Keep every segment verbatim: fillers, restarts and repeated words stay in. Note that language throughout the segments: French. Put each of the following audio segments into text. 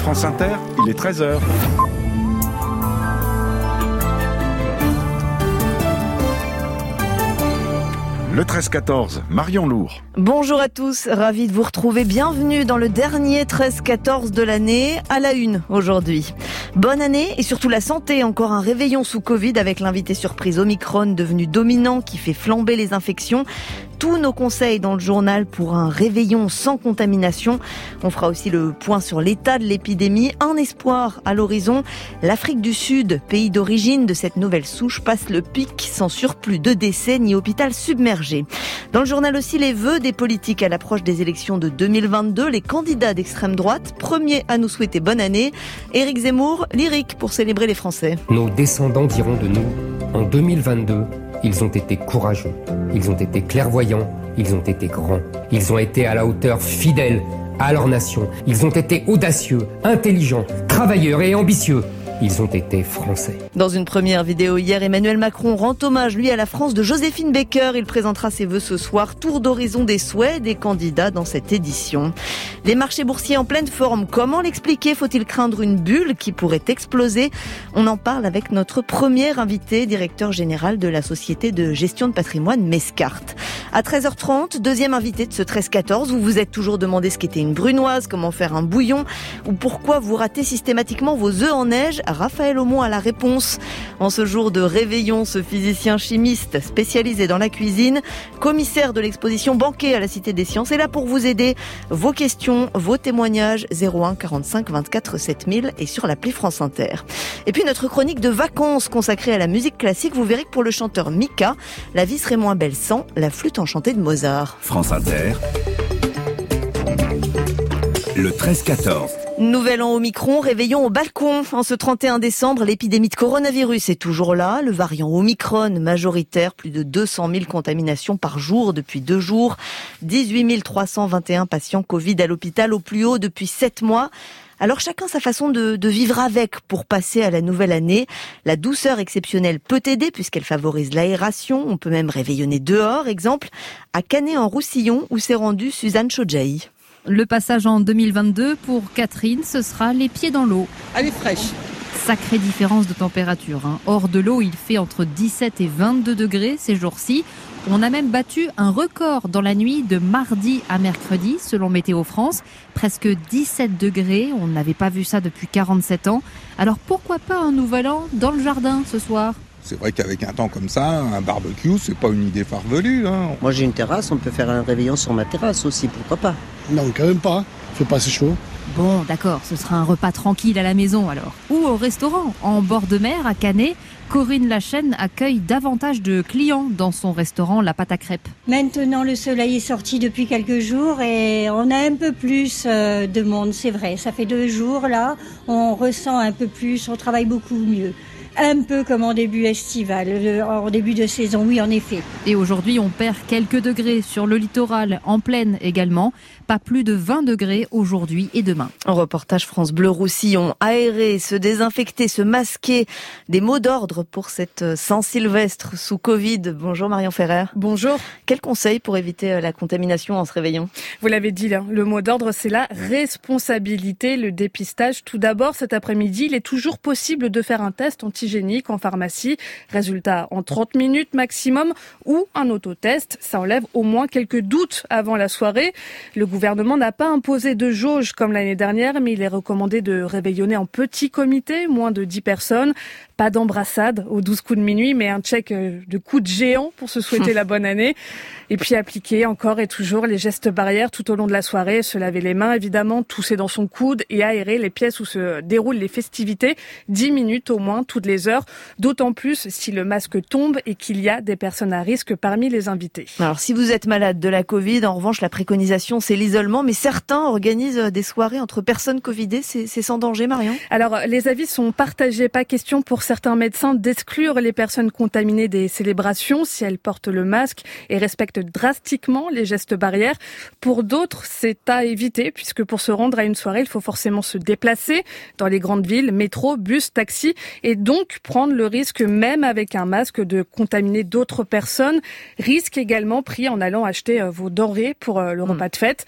France Inter, il est treize heures. Le treize quatorze, Marion Lourd. Bonjour à tous, ravi de vous retrouver. Bienvenue dans le dernier treize quatorze de l'année, à la une aujourd'hui. Bonne année et surtout la santé. Encore un réveillon sous Covid avec l'invité surprise Omicron devenu dominant qui fait flamber les infections. Tous nos conseils dans le journal pour un réveillon sans contamination. On fera aussi le point sur l'état de l'épidémie. Un espoir à l'horizon. L'Afrique du Sud, pays d'origine de cette nouvelle souche, passe le pic sans surplus de décès ni hôpital submergé. Dans le journal aussi, les vœux des politiques à l'approche des élections de deux mille vingt-deux. Les candidats d'extrême droite, premiers à nous souhaiter bonne année. Éric Zemmour, lyrique pour célébrer les Français. Nos descendants diront de nous, en deux mille vingt-deux, ils ont été courageux, ils ont été clairvoyants, ils ont été grands. Ils ont été à la hauteur fidèles à leur nation. Ils ont été audacieux, intelligents, travailleurs et ambitieux. Ils ont été français. Dans une première vidéo hier, Emmanuel Macron rend hommage, lui, à la France de Joséphine Baker. Il présentera ses vœux ce soir. Tour d'horizon des souhaits des candidats dans cette édition. Les marchés boursiers en pleine forme. Comment l'expliquer ? Faut-il craindre une bulle qui pourrait exploser ? On en parle avec notre premier invité, directeur général de la société de gestion de patrimoine Mescart. À treize heures trente, deuxième invité de ce treize quatorze. Vous vous êtes toujours demandé ce qu'était une brunoise, comment faire un bouillon ou pourquoi vous ratez systématiquement vos œufs en neige. Raphaël Aumont a la réponse. En ce jour de réveillon, ce physicien chimiste spécialisé dans la cuisine, commissaire de l'exposition Banquet à la Cité des Sciences, est là pour vous aider. Vos questions, vos témoignages, zéro un quarante-cinq vingt-quatre sept mille et sur l'appli France Inter. Et puis notre chronique de vacances consacrée à la musique classique. Vous verrez que pour le chanteur Mika, la vie serait moins belle sans la flûte enchantée de Mozart. France Inter, le treize quatorze. Nouvel an Omicron, réveillon au balcon. En ce trente et un décembre, l'épidémie de coronavirus est toujours là. Le variant Omicron majoritaire, plus de deux cent mille contaminations par jour depuis deux jours. dix-huit mille trois cent vingt et un patients Covid à l'hôpital au plus haut depuis sept mois. Alors chacun sa façon de, de vivre avec pour passer à la nouvelle année. La douceur exceptionnelle peut aider puisqu'elle favorise l'aération. On peut même réveillonner dehors. Exemple, à Canet-en-Roussillon où s'est rendue Suzanne Chodjaï. Le passage en deux mille vingt-deux pour Catherine, ce sera les pieds dans l'eau. Elle est fraîche. Sacrée différence de température. Hein. Hors de l'eau, il fait entre dix-sept et vingt-deux degrés ces jours-ci. On a même battu un record dans la nuit de mardi à mercredi, selon Météo France. Presque dix-sept degrés, on n'avait pas vu ça depuis quarante-sept ans. Alors pourquoi pas un nouvel an dans le jardin ce soir ? C'est vrai qu'avec un temps comme ça, un barbecue, c'est pas une idée farfelue. Hein. Moi j'ai une terrasse, on peut faire un réveillon sur ma terrasse aussi, pourquoi pas ? Non, quand même pas, il fait pas assez chaud. Bon, d'accord, ce sera un repas tranquille à la maison alors. Ou au restaurant, en bord de mer, à Canet. Corinne Lachaine accueille davantage de clients dans son restaurant La Pâte à Crêpes. Maintenant, le soleil est sorti depuis quelques jours et on a un peu plus de monde, c'est vrai. Ça fait deux jours là, on ressent un peu plus, on travaille beaucoup mieux. Un peu comme en début estival, en début de saison, oui en effet. Et aujourd'hui, on perd quelques degrés sur le littoral, en plaine également. Pas plus de vingt degrés aujourd'hui et demain. Un reportage France Bleu Roussillon. Aérer, se désinfecter, se masquer. Des mots d'ordre pour cette Saint-Sylvestre sous Covid. Bonjour Marion Ferrer. Bonjour. Quel conseil pour éviter la contamination en se réveillant ? Vous l'avez dit là, le mot d'ordre c'est la responsabilité, le dépistage. Tout d'abord, cet après-midi, il est toujours possible de faire un test antigénique en pharmacie. Résultat en trente minutes maximum ou un autotest. Ça enlève au moins quelques doutes avant la soirée. Le Le gouvernement n'a pas imposé de jauge comme l'année dernière, mais il est recommandé de réveillonner en petit comité, moins de dix personnes. Pas d'embrassade aux douze coups de minuit, mais un check de coups de géant pour se souhaiter la bonne année. Et puis appliquer encore et toujours les gestes barrières tout au long de la soirée. Se laver les mains, évidemment, tousser dans son coude et aérer les pièces où se déroulent les festivités. dix minutes au moins, toutes les heures. D'autant plus si le masque tombe et qu'il y a des personnes à risque parmi les invités. Alors, si vous êtes malade de la Covid, en revanche, la préconisation, c'est l'isolement. Mais certains organisent des soirées entre personnes Covidées. C'est, c'est sans danger, Marion ? Alors, les avis sont partagés. Pas question pour certains médecins d'exclure les personnes contaminées des célébrations si elles portent le masque et respectent drastiquement les gestes barrières. Pour d'autres, c'est à éviter puisque pour se rendre à une soirée, il faut forcément se déplacer dans les grandes villes, métro, bus, taxi et donc prendre le risque, même avec un masque, de contaminer d'autres personnes. Risque également pris en allant acheter vos denrées pour le repas de fête.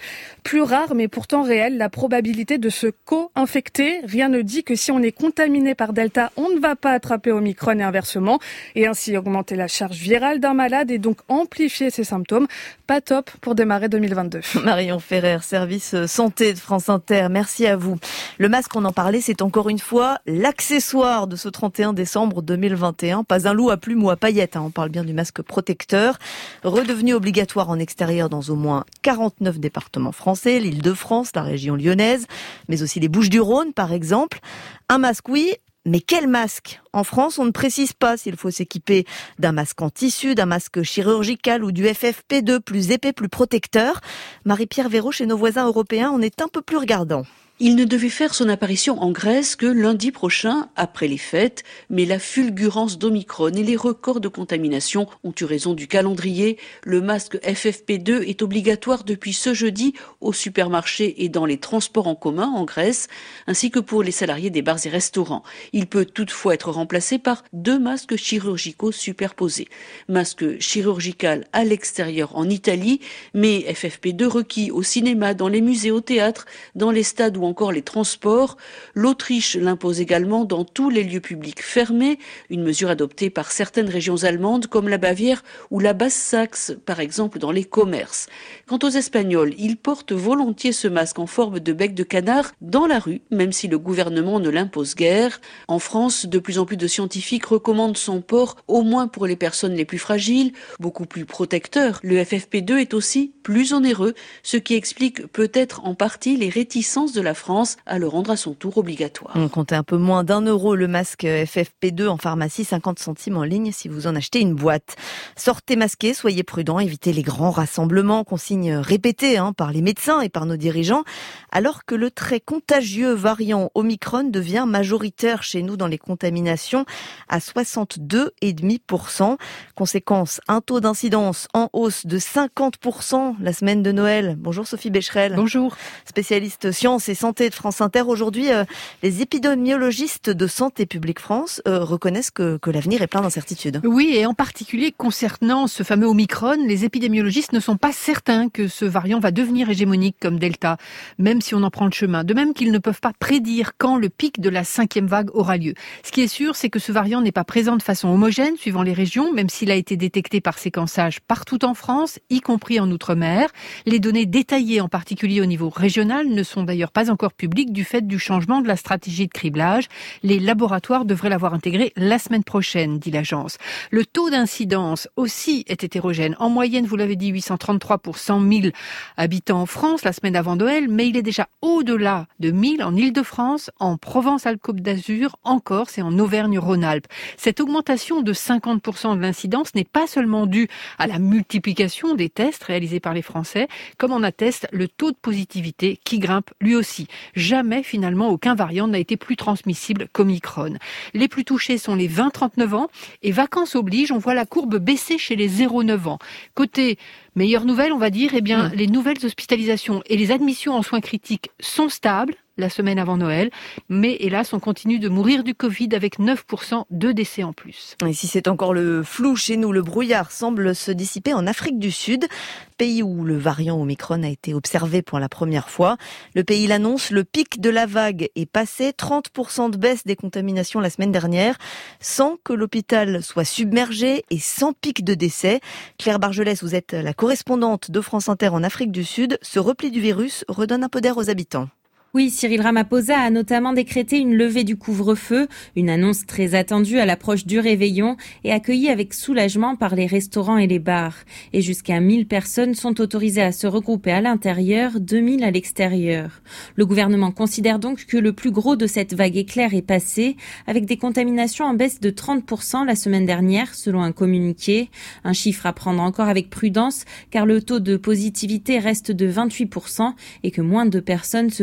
Plus rare, mais pourtant réelle, la probabilité de se co-infecter. Rien ne dit que si on est contaminé par Delta, on ne va pas attraper Omicron et inversement, et ainsi augmenter la charge virale d'un malade et donc amplifier ses symptômes. Pas top pour démarrer deux mille vingt-deux. Marion Ferrer, service santé de France Inter, merci à vous. Le masque, on en parlait, c'est encore une fois l'accessoire de ce trente et un décembre deux mille vingt et un. Pas un loup à plumes ou à paillettes, hein. On parle bien du masque protecteur, redevenu obligatoire en extérieur dans au moins quarante-neuf départements français, l'Île-de-France, la région lyonnaise, mais aussi les Bouches-du-Rhône par exemple. Un masque, oui, mais quel masque ? En France, on ne précise pas s'il faut s'équiper d'un masque en tissu, d'un masque chirurgical ou du F F P deux, plus épais, plus protecteur. Marie-Pierre Véraud, chez nos voisins européens, on est un peu plus regardant. Il ne devait faire son apparition en Grèce que lundi prochain, après les fêtes, mais la fulgurance d'Omicron et les records de contamination ont eu raison du calendrier. Le masque F F P deux est obligatoire depuis ce jeudi au supermarché et dans les transports en commun en Grèce, ainsi que pour les salariés des bars et restaurants. Il peut toutefois être remplacé par deux masques chirurgicaux superposés. Masque chirurgical à l'extérieur en Italie, mais F F P deux requis au cinéma, dans les musées, au théâtre, dans les stades ou encore les transports. L'Autriche l'impose également dans tous les lieux publics fermés, une mesure adoptée par certaines régions allemandes comme la Bavière ou la Basse-Saxe, par exemple dans les commerces. Quant aux Espagnols, ils portent volontiers ce masque en forme de bec de canard dans la rue, même si le gouvernement ne l'impose guère. En France, de plus en plus de scientifiques recommandent son port, au moins pour les personnes les plus fragiles, beaucoup plus protecteur. Le F F P deux est aussi plus onéreux, ce qui explique peut-être en partie les réticences de la France à le rendre à son tour obligatoire. On comptait un peu moins d'un euro le masque F F P deux en pharmacie, cinquante centimes en ligne si vous en achetez une boîte. Sortez masqués, soyez prudents, évitez les grands rassemblements, consignes répétées hein, par les médecins et par nos dirigeants, alors que le très contagieux variant Omicron devient majoritaire chez nous dans les contaminations à soixante-deux virgule cinq pour cent. Conséquence, un taux d'incidence en hausse de cinquante pour cent la semaine de Noël. Bonjour Sophie Becherel. Bonjour. Spécialiste sciences et santé de France Inter. Aujourd'hui, euh, les épidémiologistes de Santé publique France euh, reconnaissent que, que l'avenir est plein d'incertitudes. Oui, et en particulier concernant ce fameux Omicron, les épidémiologistes ne sont pas certains que ce variant va devenir hégémonique comme Delta, même si on en prend le chemin. De même qu'ils ne peuvent pas prédire quand le pic de la cinquième vague aura lieu. Ce qui est sûr, c'est que ce variant n'est pas présent de façon homogène suivant les régions, même s'il a été détecté par séquençage partout en France, y compris en Outre-mer. Les données détaillées, en particulier au niveau régional, ne sont d'ailleurs pas encore publiques du fait du changement de la stratégie de criblage. Les laboratoires devraient l'avoir intégré la semaine prochaine, dit l'agence. Le taux d'incidence aussi est hétérogène. En moyenne, vous l'avez dit, huit cent trente-trois pour cent mille habitants en France la semaine avant Noël, mais il est déjà au-delà de mille en Île-de-France, en Provence-Alpes-Côte d'Azur, en Corse et en Auvergne-Rhône-Alpes. Cette augmentation de cinquante pour cent de l'incidence n'est pas seulement due à la multiplication des tests réalisés par les Français, comme en atteste le taux de positivité qui grimpe lui aussi. Jamais, finalement, aucun variant n'a été plus transmissible qu'Omicron. Les plus touchés sont les vingt à trente-neuf ans et vacances oblige, on voit la courbe baisser chez les zéro à neuf ans. Côté meilleure nouvelle, on va dire, eh bien, mmh. les nouvelles hospitalisations et les admissions en soins critiques sont stables la semaine avant Noël, mais hélas, on continue de mourir du Covid avec neuf pour cent de décès en plus. Et si c'est encore le flou chez nous, le brouillard semble se dissiper en Afrique du Sud, pays où le variant Omicron a été observé pour la première fois. Le pays l'annonce, le pic de la vague est passé, trente pour cent de baisse des contaminations la semaine dernière, sans que l'hôpital soit submergé et sans pic de décès. Claire Bargelès, vous êtes la correspondante de France Inter en Afrique du Sud. Ce repli du virus redonne un peu d'air aux habitants. Oui, Cyril Ramaphosa a notamment décrété une levée du couvre-feu, une annonce très attendue à l'approche du réveillon et accueillie avec soulagement par les restaurants et les bars. Et jusqu'à mille personnes sont autorisées à se regrouper à l'intérieur, deux mille à l'extérieur. Le gouvernement considère donc que le plus gros de cette vague éclair est passé, avec des contaminations en baisse de trente pour cent la semaine dernière, selon un communiqué. Un chiffre à prendre encore avec prudence, car le taux de positivité reste de vingt-huit pour cent et que moins de personnes se font tester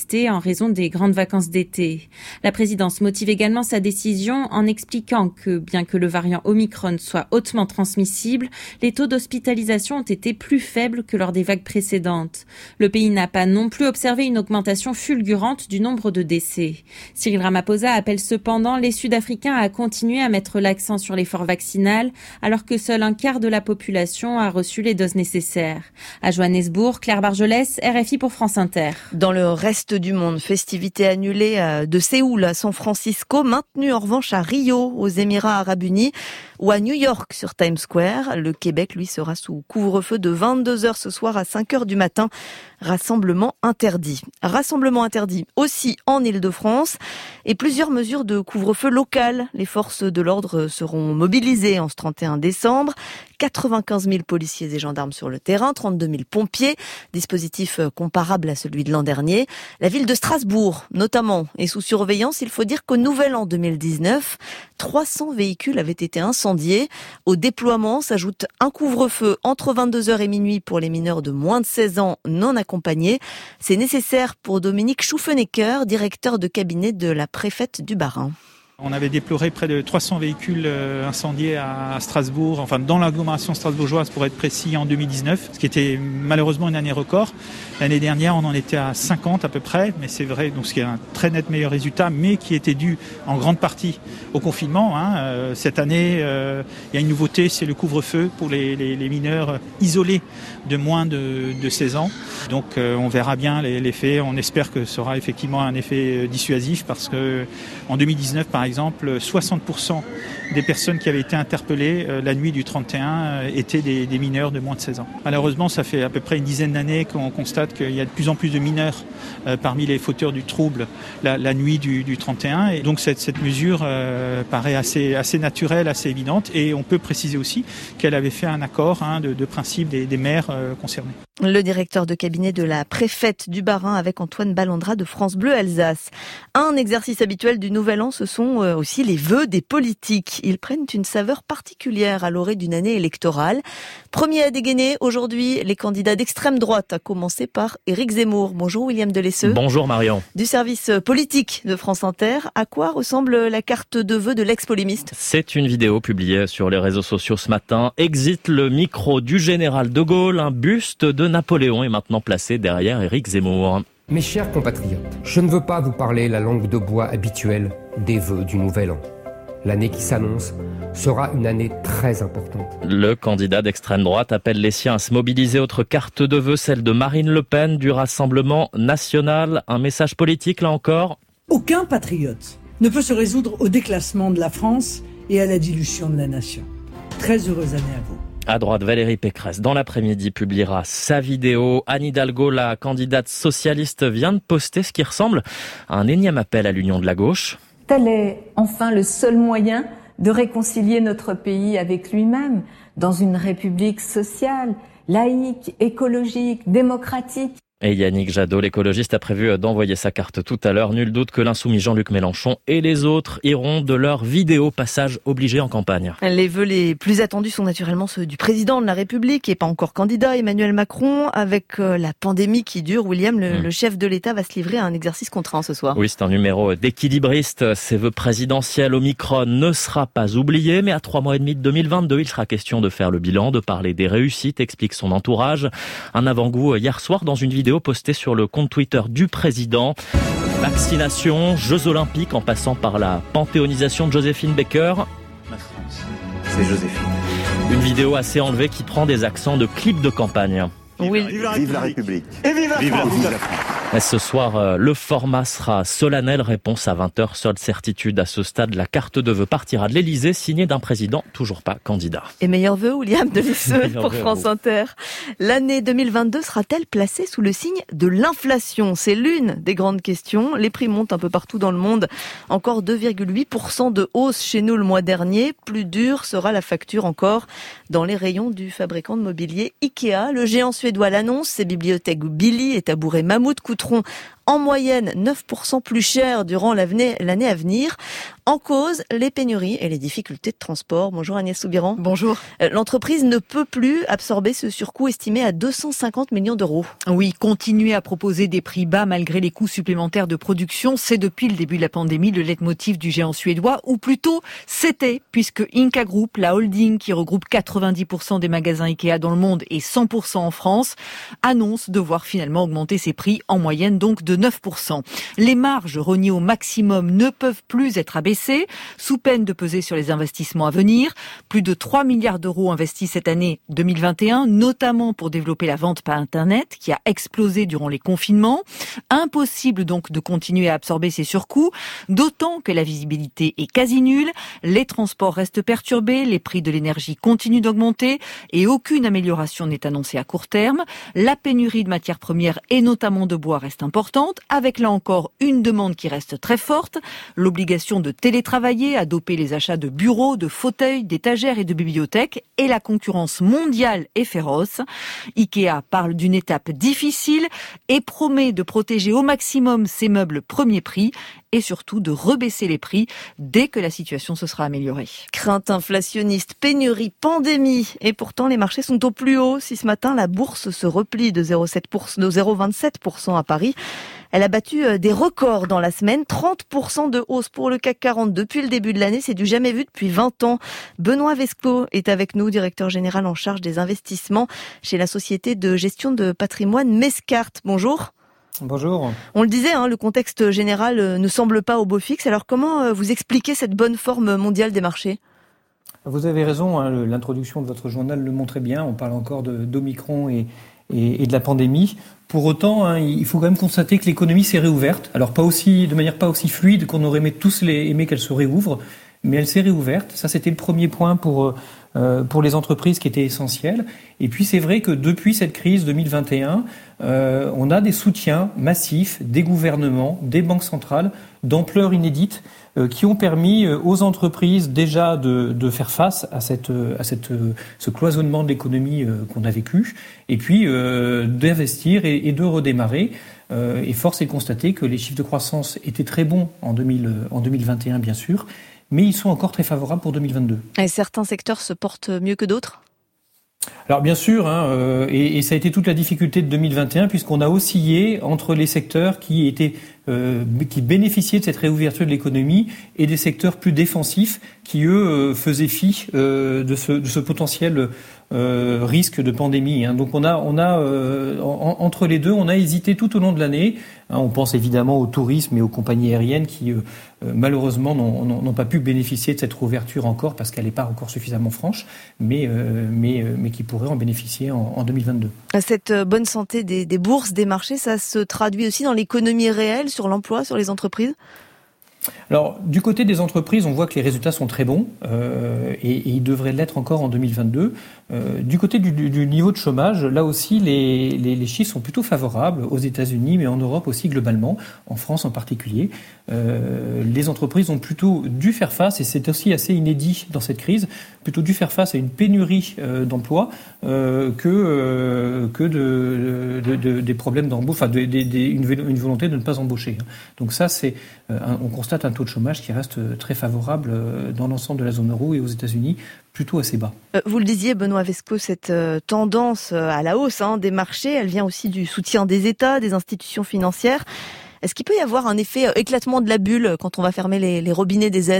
délesté en raison des grandes vacances d'été. La présidence motive également sa décision en expliquant que, bien que le variant Omicron soit hautement transmissible, les taux d'hospitalisation ont été plus faibles que lors des vagues précédentes. Le pays n'a pas non plus observé une augmentation fulgurante du nombre de décès. Cyril Ramaphosa appelle cependant les Sud-Africains à continuer à mettre l'accent sur l'effort vaccinal, alors que seul un quart de la population a reçu les doses nécessaires. À Johannesburg, Claire Bargelès, R F I pour France Inter. Dans le reste du monde, festivités annulées de Séoul à San Francisco, maintenues en revanche à Rio, aux Émirats Arabes Unis, ou à New York sur Times Square. Le Québec, lui, sera sous couvre-feu de vingt-deux heures ce soir à cinq heures du matin. Rassemblement interdit. Rassemblement interdit aussi en Île-de-France et plusieurs mesures de couvre-feu local. Les forces de l'ordre seront mobilisées en ce trente et un décembre. quatre-vingt-quinze mille policiers et gendarmes sur le terrain, trente-deux mille pompiers, dispositif comparable à celui de l'an dernier. La ville de Strasbourg, notamment, est sous surveillance. Il faut dire qu'au Nouvel An deux mille dix-neuf, trois cents véhicules avaient été incendiés. Au déploiement s'ajoute un couvre-feu entre vingt-deux heures et minuit pour les mineurs de moins de seize ans non accompagnés. C'est nécessaire pour Dominique Schuffenecker, directeur de cabinet de la préfète du Bas-Rhin. On avait déploré près de trois cents véhicules incendiés à Strasbourg, enfin dans l'agglomération strasbourgeoise pour être précis, en deux mille dix-neuf, ce qui était malheureusement une année record. L'année dernière, on en était à cinquante à peu près, mais c'est vrai, donc ce qui est un très net meilleur résultat, mais qui était dû en grande partie au confinement. Hein. Cette année, euh, il y a une nouveauté, c'est le couvre-feu pour les, les, les mineurs isolés de moins de, de seize ans. Donc euh, on verra bien l'effet, on espère que ce sera effectivement un effet dissuasif parce que en deux mille dix-neuf, par exemple, exemple, soixante pour cent des personnes qui avaient été interpellées euh, la nuit du trente et un euh, étaient des, des mineurs de moins de seize ans. Malheureusement, ça fait à peu près une dizaine d'années qu'on constate qu'il y a de plus en plus de mineurs euh, parmi les fauteurs du trouble la, la nuit du, du trente et un. Et donc cette, cette mesure euh, paraît assez, assez naturelle, assez évidente. Et on peut préciser aussi qu'elle avait fait un accord hein, de, de principe des, des maires euh, concernés. Le directeur de cabinet de la préfète du Bas-Rhin avec Antoine Ballandra de France Bleu Alsace. Un exercice habituel du Nouvel An, ce sont aussi les vœux des politiques. Ils prennent une saveur particulière à l'orée d'une année électorale. Premier à dégainer aujourd'hui, les candidats d'extrême droite, à commencer par Éric Zemmour. Bonjour William Delesseux. Bonjour Marion. Du service politique de France Inter. À quoi ressemble la carte de vœux de l'ex-polémiste ? C'est une vidéo publiée sur les réseaux sociaux ce matin. Exit le micro du général de Gaulle. Un buste de Napoléon est maintenant placé derrière Éric Zemmour. Mes chers compatriotes, je ne veux pas vous parler la langue de bois habituelle des vœux du Nouvel An. L'année qui s'annonce sera une année très importante. Le candidat d'extrême droite appelle les siens à se mobiliser. Autre carte de vœux, celle de Marine Le Pen du Rassemblement National. Un message politique là encore. Aucun patriote ne peut se résoudre au déclassement de la France et à la dilution de la nation. Très heureuse année à vous. À droite, Valérie Pécresse, dans l'après-midi, publiera sa vidéo. Anne Hidalgo, la candidate socialiste, vient de poster ce qui ressemble à un énième appel à l'union de la gauche. Tel est enfin le seul moyen de réconcilier notre pays avec lui-même dans une république sociale, laïque, écologique, démocratique. Et Yannick Jadot, l'écologiste, a prévu d'envoyer sa carte tout à l'heure. Nul doute que l'insoumis Jean-Luc Mélenchon et les autres iront de leur vidéo passage obligé en campagne. Les vœux les plus attendus sont naturellement ceux du président de la République, qui n'est pas encore candidat, Emmanuel Macron. Avec la pandémie qui dure, William, le, mmh. le chef de l'État va se livrer à un exercice contraint ce soir. Oui, c'est un numéro d'équilibriste. Ses vœux présidentiels, Omicron ne sera pas oublié, mais à trois mois et demi de deux mille vingt-deux, il sera question de faire le bilan, de parler des réussites, explique son entourage. Un avant-goût hier soir dans une vidéo posté sur le compte Twitter du président. Vaccination, Jeux Olympiques en passant par la panthéonisation de Joséphine Baker. La France, c'est Joséphine. Une vidéo assez enlevée qui prend des accents de clip de campagne. Oui. Vive, la vive la République. Et vive la vive France. La, vive la France. Et ce soir, le format sera solennel. Réponse à vingt heures. Seule certitude à ce stade, la carte de vœux partira de l'Élysée, signée d'un président toujours pas candidat. Et meilleurs vœux, William Delesseux, pour France Inter. L'année deux mille vingt-deux sera-t-elle placée sous le signe de l'inflation ? C'est l'une des grandes questions. Les prix montent un peu partout dans le monde. Encore deux virgule huit pour cent de hausse chez nous le mois dernier. Plus dure sera la facture encore dans les rayons du fabricant de mobilier Ikea. Le géant suédois l'annonce. Ses bibliothèques Billy et tabourets Mammouth coûteront en moyenne neuf pour cent plus cher durant l'année à venir. En cause, les pénuries et les difficultés de transport. Bonjour Agnès Soubiran. Bonjour. L'entreprise ne peut plus absorber ce surcoût estimé à deux cent cinquante millions d'euros. Oui, continuer à proposer des prix bas malgré les coûts supplémentaires de production, c'est depuis le début de la pandémie le leitmotiv du géant suédois, ou plutôt c'était, puisque Inca Group, la holding qui regroupe quatre-vingt-dix pour cent des magasins Ikea dans le monde et cent pour cent en France, annonce devoir finalement augmenter ses prix en moyenne donc de neuf pour cent. Les marges rognées au maximum ne peuvent plus être abaissées, sous peine de peser sur les investissements à venir. Plus de trois milliards d'euros investis cette année deux mille vingt et un, notamment pour développer la vente par Internet, qui a explosé durant les confinements. Impossible donc de continuer à absorber ces surcoûts, d'autant que la visibilité est quasi nulle, les transports restent perturbés, les prix de l'énergie continuent d'augmenter et aucune amélioration n'est annoncée à court terme. La pénurie de matières premières et notamment de bois reste importante, avec là encore une demande qui reste très forte, l'obligation de télétravailler a dopé les achats de bureaux, de fauteuils, d'étagères et de bibliothèques, et la concurrence mondiale est féroce. Ikea parle d'une étape difficile et promet de protéger au maximum ses meubles premier prix et surtout de rebaisser les prix dès que la situation se sera améliorée. Crainte inflationniste, pénurie, pandémie, et pourtant les marchés sont au plus haut. Si ce matin la bourse se replie de zéro virgule vingt-sept pour cent à Paris, elle a battu des records dans la semaine, trente pour cent de hausse pour le C A C quarante depuis le début de l'année, c'est du jamais vu depuis vingt ans. Benoît Vesco est avec nous, directeur général en charge des investissements chez la société de gestion de patrimoine Mescart. Bonjour. Bonjour. On le disait, hein, le contexte général ne semble pas au beau fixe. Alors comment vous expliquez cette bonne forme mondiale des marchés ? Vous avez raison, hein, l'introduction de votre journal le montrait bien. On parle encore de, d'Omicron et, et, et de la pandémie. Pour autant, hein, il faut quand même constater que l'économie s'est réouverte. Alors pas aussi, de manière pas aussi fluide qu'on aurait aimé tous les, aimé qu'elle se réouvre, mais elle s'est réouverte. Ça, c'était le premier point pour euh, pour les entreprises qui était essentiel. Et puis c'est vrai que depuis cette crise deux mille vingt et un, euh, on a des soutiens massifs des gouvernements, des banques centrales d'ampleur inédite, euh, qui ont permis aux entreprises déjà de, de faire face à cette à cette ce cloisonnement de l'économie euh, qu'on a vécu, et puis euh, d'investir et, et de redémarrer. Euh, et force est de constater que les chiffres de croissance étaient très bons en deux mille en deux mille vingt et un, bien sûr, mais ils sont encore très favorables pour deux mille vingt-deux. Et certains secteurs se portent mieux que d'autres ? Alors bien sûr, hein, euh, et, et ça a été toute la difficulté de deux mille vingt et un, puisqu'on a oscillé entre les secteurs qui étaient euh, qui bénéficiaient de cette réouverture de l'économie et des secteurs plus défensifs qui, eux, euh, faisaient fi euh, de, ce, de ce potentiel euh, risque de pandémie. Hein. Donc on a, on a euh, en, entre les deux, on a hésité tout au long de l'année. Hein, on pense évidemment au tourisme et aux compagnies aériennes qui, euh, malheureusement, n'ont, n'ont pas pu bénéficier de cette réouverture encore parce qu'elle n'est pas encore suffisamment franche, mais, euh, mais, mais qui pourraient en bénéficier en, en deux mille vingt-deux. Cette bonne santé des, des bourses, des marchés, ça se traduit aussi dans l'économie réelle, sur l'emploi, sur les entreprises ? Alors, du côté des entreprises, on voit que les résultats sont très bons euh, et, et ils devraient l'être encore en deux mille vingt-deux. Euh, du côté du, du, du niveau de chômage, là aussi, les, les, les chiffres sont plutôt favorables aux États-Unis, mais en Europe aussi globalement, en France en particulier. Euh, les entreprises ont plutôt dû faire face, et c'est aussi assez inédit dans cette crise, plutôt dû faire face à une pénurie euh, d'emplois euh, que, euh, que de, de, de, des problèmes d'embauche, enfin de, de, de, une, une volonté de ne pas embaucher. Donc ça, c'est, euh, on constate un taux de chômage qui reste très favorable dans l'ensemble de la zone euro et aux États-Unis, plutôt assez bas. Vous le disiez, Benoît Vesco, cette tendance à la hausse hein, des marchés, elle vient aussi du soutien des États, des institutions financières. Est-ce qu'il peut y avoir un effet éclatement de la bulle quand on va fermer les, les robinets des aides ?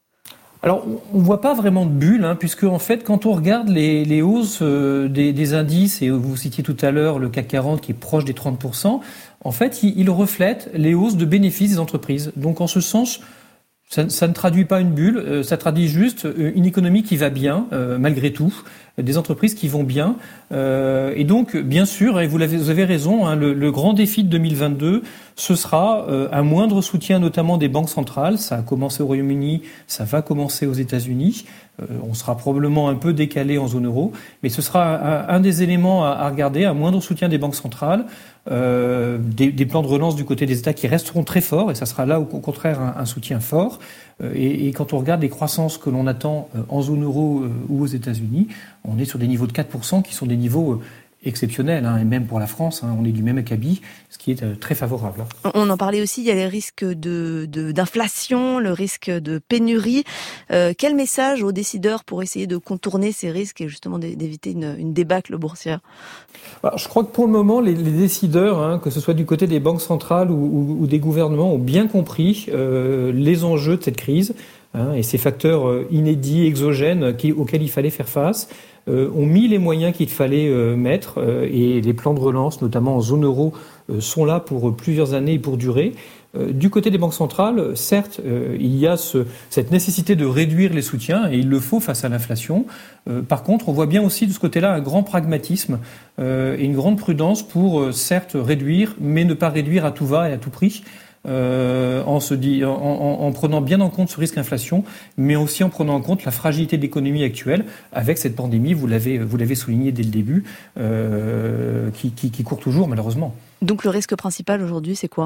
Alors, on ne voit pas vraiment de bulle, hein, puisque en fait, quand on regarde les, les hausses euh, des, des indices, et vous citiez tout à l'heure le C A C quarante qui est proche des trente pour cent, en fait, il, il reflète les hausses de bénéfices des entreprises. Donc, en ce sens, ça, ça ne traduit pas une bulle, euh, ça traduit juste une économie qui va bien, euh, malgré tout, des entreprises qui vont bien. Euh, et donc, bien sûr, et vous, l'avez, vous avez raison, hein, le, le grand défi de deux mille vingt-deux, ce sera euh, un moindre soutien, notamment des banques centrales. Ça a commencé au Royaume-Uni, ça va commencer aux États-Unis. Euh, on sera probablement un peu décalé en zone euro, mais ce sera un, un des éléments à, à regarder, un moindre soutien des banques centrales, euh, des, des plans de relance du côté des États qui resteront très forts, et ça sera là au, au contraire un, un soutien fort. Euh, et, et quand on regarde les croissances que l'on attend euh, en zone euro euh, ou aux États-Unis, on est sur des niveaux de quatre pour cent qui sont des niveaux exceptionnel, hein, et même pour la France, hein, on est du même acabit, ce qui est euh, très favorable. On en parlait aussi, il y a les risques de, de, d'inflation, le risque de pénurie. Euh, quel message aux décideurs pour essayer de contourner ces risques et justement d'éviter une, une débâcle boursière ? Alors, je crois que pour le moment, les, les décideurs, hein, que ce soit du côté des banques centrales ou, ou, ou des gouvernements, ont bien compris euh, les enjeux de cette crise, hein, et ces facteurs euh, inédits, exogènes, qui, auxquels il fallait faire face. Euh, ont mis les moyens qu'il fallait euh, mettre euh, et les plans de relance, notamment en zone euro, euh, sont là pour euh, plusieurs années et pour durer. Euh, du côté des banques centrales, certes, euh, il y a ce, cette nécessité de réduire les soutiens et il le faut face à l'inflation. Euh, par contre, on voit bien aussi de ce côté-là un grand pragmatisme euh, et une grande prudence pour, euh, certes, réduire, mais ne pas réduire à tout va et à tout prix. Euh, en, se dit, en, en, en prenant bien en compte ce risque inflation, mais aussi en prenant en compte la fragilité de l'économie actuelle avec cette pandémie, vous l'avez, vous l'avez souligné dès le début, euh, qui, qui, qui court toujours malheureusement. Donc le risque principal aujourd'hui, c'est quoi ?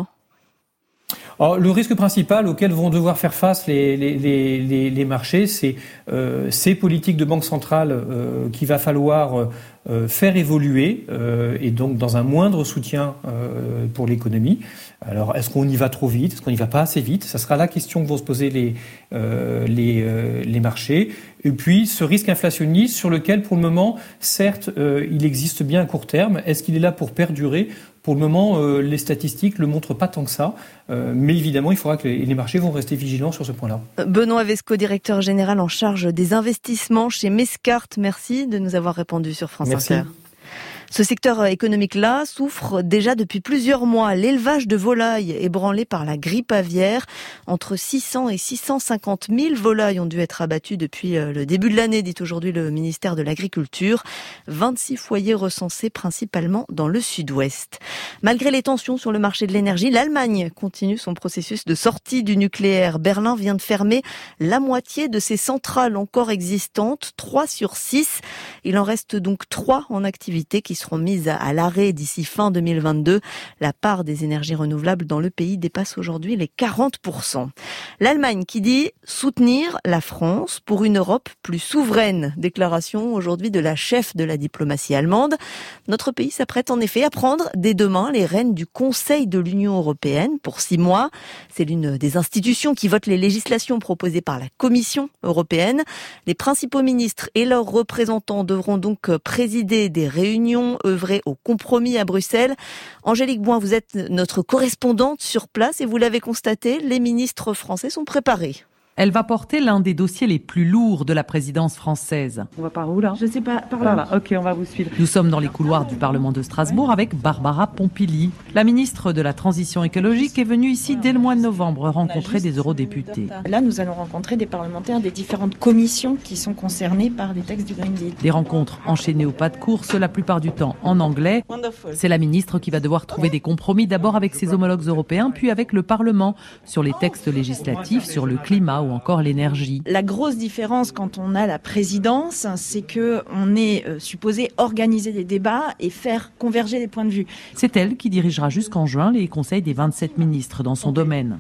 Alors, le risque principal auquel vont devoir faire face les, les, les, les marchés, c'est euh, ces politiques de banque centrale euh, qu'il va falloir euh, faire évoluer euh, et donc dans un moindre soutien euh, pour l'économie. Alors, est-ce qu'on y va trop vite ? Est-ce qu'on n'y va pas assez vite ? Ça sera la question que vont se poser les, euh, les, euh, les marchés. Et puis, ce risque inflationniste sur lequel, pour le moment, certes, euh, il existe bien à court terme. Est-ce qu'il est là pour perdurer ? Pour le moment, euh, les statistiques ne le montrent pas tant que ça. Euh, mais évidemment, il faudra que les, les marchés vont rester vigilants sur ce point-là. Benoît Vesco, directeur général en charge des investissements chez Mescart. Merci de nous avoir répondu sur France Merci. Inter. Ce secteur économique-là souffre déjà depuis plusieurs mois. L'élevage de volailles ébranlé par la grippe aviaire. Entre six cents et six cent cinquante mille volailles ont dû être abattues depuis le début de l'année, dit aujourd'hui le ministère de l'Agriculture. vingt-six foyers recensés principalement dans le sud-ouest. Malgré les tensions sur le marché de l'énergie, l'Allemagne continue son processus de sortie du nucléaire. Berlin vient de fermer la moitié de ses centrales encore existantes, trois sur six. Il en reste donc trois en activité qui seront mises à l'arrêt d'ici fin deux mille vingt-deux. La part des énergies renouvelables dans le pays dépasse aujourd'hui les quarante pour cent. L'Allemagne qui dit soutenir la France pour une Europe plus souveraine. Déclaration aujourd'hui de la chef de la diplomatie allemande. Notre pays s'apprête en effet à prendre dès demain les rênes du Conseil de l'Union européenne pour six mois. C'est l'une des institutions qui vote les législations proposées par la Commission européenne. Les principaux ministres et leurs représentants devront donc présider des réunions, œuvrer au compromis à Bruxelles. Angélique Boin, vous êtes notre correspondante sur place et vous l'avez constaté, les ministres français sont préparés. Elle va porter l'un des dossiers les plus lourds de la présidence française. On va par où là ? Je sais pas, par là. Par là. Ok, on va vous suivre. Nous sommes dans les couloirs du Parlement de Strasbourg avec Barbara Pompili. La ministre de la Transition écologique est venue ici dès le mois de novembre rencontrer des eurodéputés. Là, nous allons rencontrer des parlementaires des différentes commissions qui sont concernées par les textes du Green Deal. Des rencontres enchaînées au pas de course, la plupart du temps en anglais. C'est la ministre qui va devoir trouver des compromis d'abord avec ses homologues européens, puis avec le Parlement sur les textes législatifs, sur le climat ou encore l'énergie. La grosse différence quand on a la présidence, c'est que on est supposé organiser des débats et faire converger les points de vue. C'est elle qui dirigera jusqu'en juin les conseils des vingt-sept ministres dans son domaine.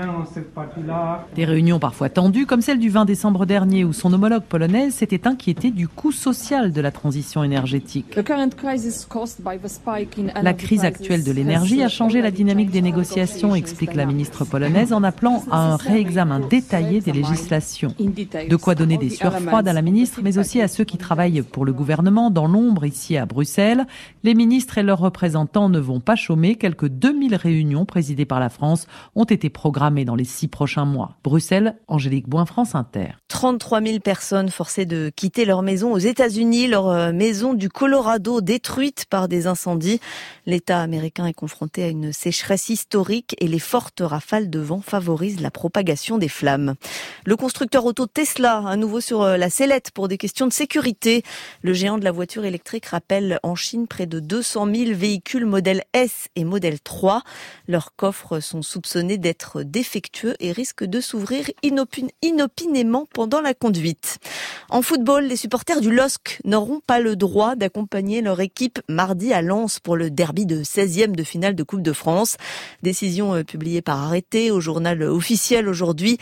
Des réunions parfois tendues, comme celle du vingt décembre dernier où son homologue polonaise s'était inquiétée du coût social de la transition énergétique. La crise actuelle de l'énergie a changé la dynamique des négociations, explique la ministre polonaise en appelant à un réexamen détaillé des législations. De quoi donner des sueurs froides à la ministre, mais aussi à ceux qui travaillent pour le gouvernement dans l'ombre ici à Bruxelles. Les ministres et leurs représentants ne vont pas chômer. Quelques deux mille réunions présidées par la France ont été programmées dans les six prochains mois. Bruxelles, Angélique Boin, France Inter. trente-trois mille personnes forcées de quitter leur maison aux États-Unis, leur maison du Colorado détruite par des incendies. L'État américain est confronté à une sécheresse historique et les fortes rafales de vent favorisent la propagation des flammes. Le constructeur auto Tesla, à nouveau sur la sellette pour des questions de sécurité. Le géant de la voiture électrique rappelle en Chine près de deux cent mille véhicules modèle S et modèle trois. Leurs coffres sont soupçonnés d'être défectueux et risquent de s'ouvrir inopin- inopinément pendant la conduite. En football, les supporters du L O S C n'auront pas le droit d'accompagner leur équipe mardi à Lens pour le derby de seizième de finale de Coupe de France. Décision publiée par arrêté au journal officiel aujourd'hui. Le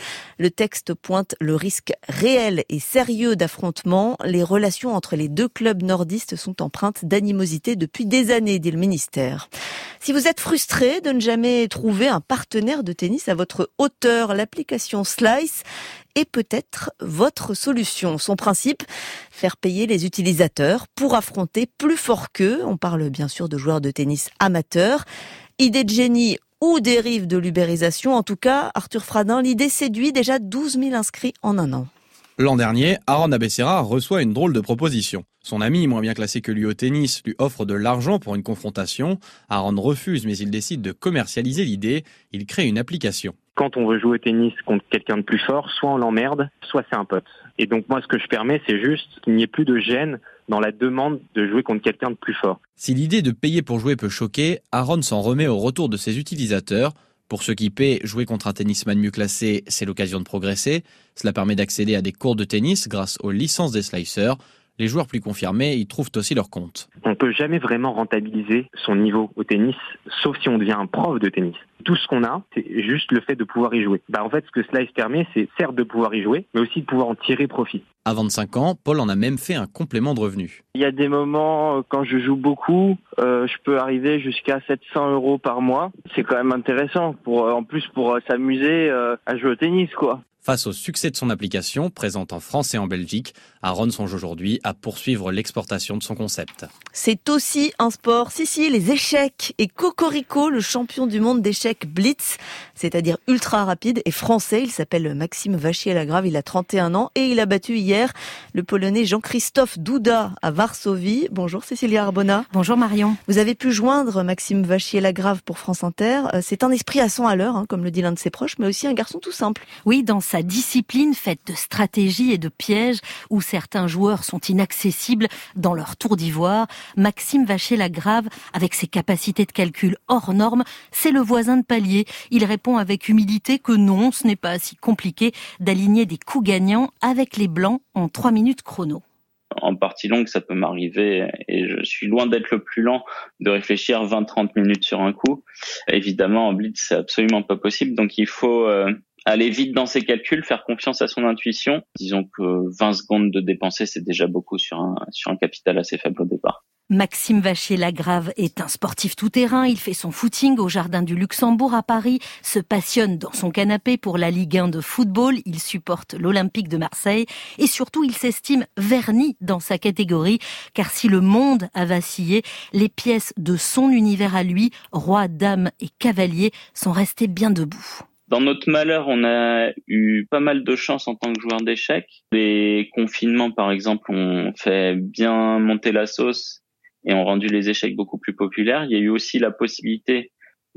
Le texte pointe le risque réel et sérieux d'affrontement. Les relations entre les deux clubs nordistes sont empreintes d'animosité depuis des années, dit le ministère. Si vous êtes frustré de ne jamais trouver un partenaire de tennis à votre hauteur, l'application Slice est peut-être votre solution. Son principe, faire payer les utilisateurs pour affronter plus fort qu'eux. On parle bien sûr de joueurs de tennis amateurs. Idée de génie ou dérive de l'ubérisation. En tout cas, Arthur Fradin, l'idée séduit déjà douze mille inscrits en un an. L'an dernier, Aron Abessera reçoit une drôle de proposition. Son ami, moins bien classé que lui au tennis, lui offre de l'argent pour une confrontation. Aron refuse, mais il décide de commercialiser l'idée. Il crée une application. Quand on veut jouer au tennis contre quelqu'un de plus fort, soit on l'emmerde, soit c'est un pote. Et donc moi, ce que je permets, c'est juste qu'il n'y ait plus de gêne dans la demande de jouer contre quelqu'un de plus fort. Si l'idée de payer pour jouer peut choquer, Aron s'en remet au retour de ses utilisateurs. Pour ceux qui paient, jouer contre un tennisman mieux classé, c'est l'occasion de progresser. Cela permet d'accéder à des cours de tennis grâce aux licences des slicers. Les joueurs plus confirmés y trouvent aussi leur compte. On ne peut jamais vraiment rentabiliser son niveau au tennis, sauf si on devient un prof de tennis. Tout ce qu'on a, c'est juste le fait de pouvoir y jouer. Bah en fait, ce que Slice permet, c'est certes de pouvoir y jouer, mais aussi de pouvoir en tirer profit. À vingt-cinq ans, Paul en a même fait un complément de revenu. Il y a des moments, quand je joue beaucoup, euh, je peux arriver jusqu'à sept cents euros par mois. C'est quand même intéressant, pour, en plus pour euh, s'amuser euh, à jouer au tennis, quoi. Face au succès de son application, présente en France et en Belgique, Aron songe aujourd'hui à poursuivre l'exportation de son concept. C'est aussi un sport. Si, si, les échecs. Et Cocorico, le champion du monde d'échecs Blitz, c'est-à-dire ultra rapide, est français. Il s'appelle Maxime Vachier-Lagrave, il a trente et un ans et il a battu hier le Polonais Jean-Christophe Douda à Varsovie. Bonjour Cécilia Arbona. Bonjour Marion. Vous avez pu joindre Maxime Vachier-Lagrave pour France Inter. C'est un esprit à cent à l'heure, hein, comme le dit l'un de ses proches, mais aussi un garçon tout simple. Oui, dans sa discipline faite de stratégies et de pièges où certains joueurs sont inaccessibles dans leur tour d'ivoire, Maxime Vachier-Lagrave, avec ses capacités de calcul hors normes, c'est le voisin de palier. Il répond avec humilité que non, ce n'est pas si compliqué d'aligner des coups gagnants avec les blancs en trois minutes chrono. En partie longue, ça peut m'arriver et je suis loin d'être le plus lent de réfléchir vingt à trente minutes sur un coup. Évidemment, en blitz, c'est absolument pas possible, donc il faut euh, aller vite dans ses calculs, faire confiance à son intuition. Disons que vingt secondes de dépenser, c'est déjà beaucoup sur un, sur un capital assez faible au départ. Maxime Vachier-Lagrave est un sportif tout-terrain. Il fait son footing au Jardin du Luxembourg à Paris, se passionne dans son canapé pour la Ligue un de football. Il supporte l'Olympique de Marseille et surtout, il s'estime verni dans sa catégorie. Car si le monde a vacillé, les pièces de son univers à lui, roi, dame et cavalier, sont restées bien debout. Dans notre malheur, on a eu pas mal de chance en tant que joueur d'échecs. Les confinements, par exemple, ont fait bien monter la sauce et ont rendu les échecs beaucoup plus populaires. Il y a eu aussi la possibilité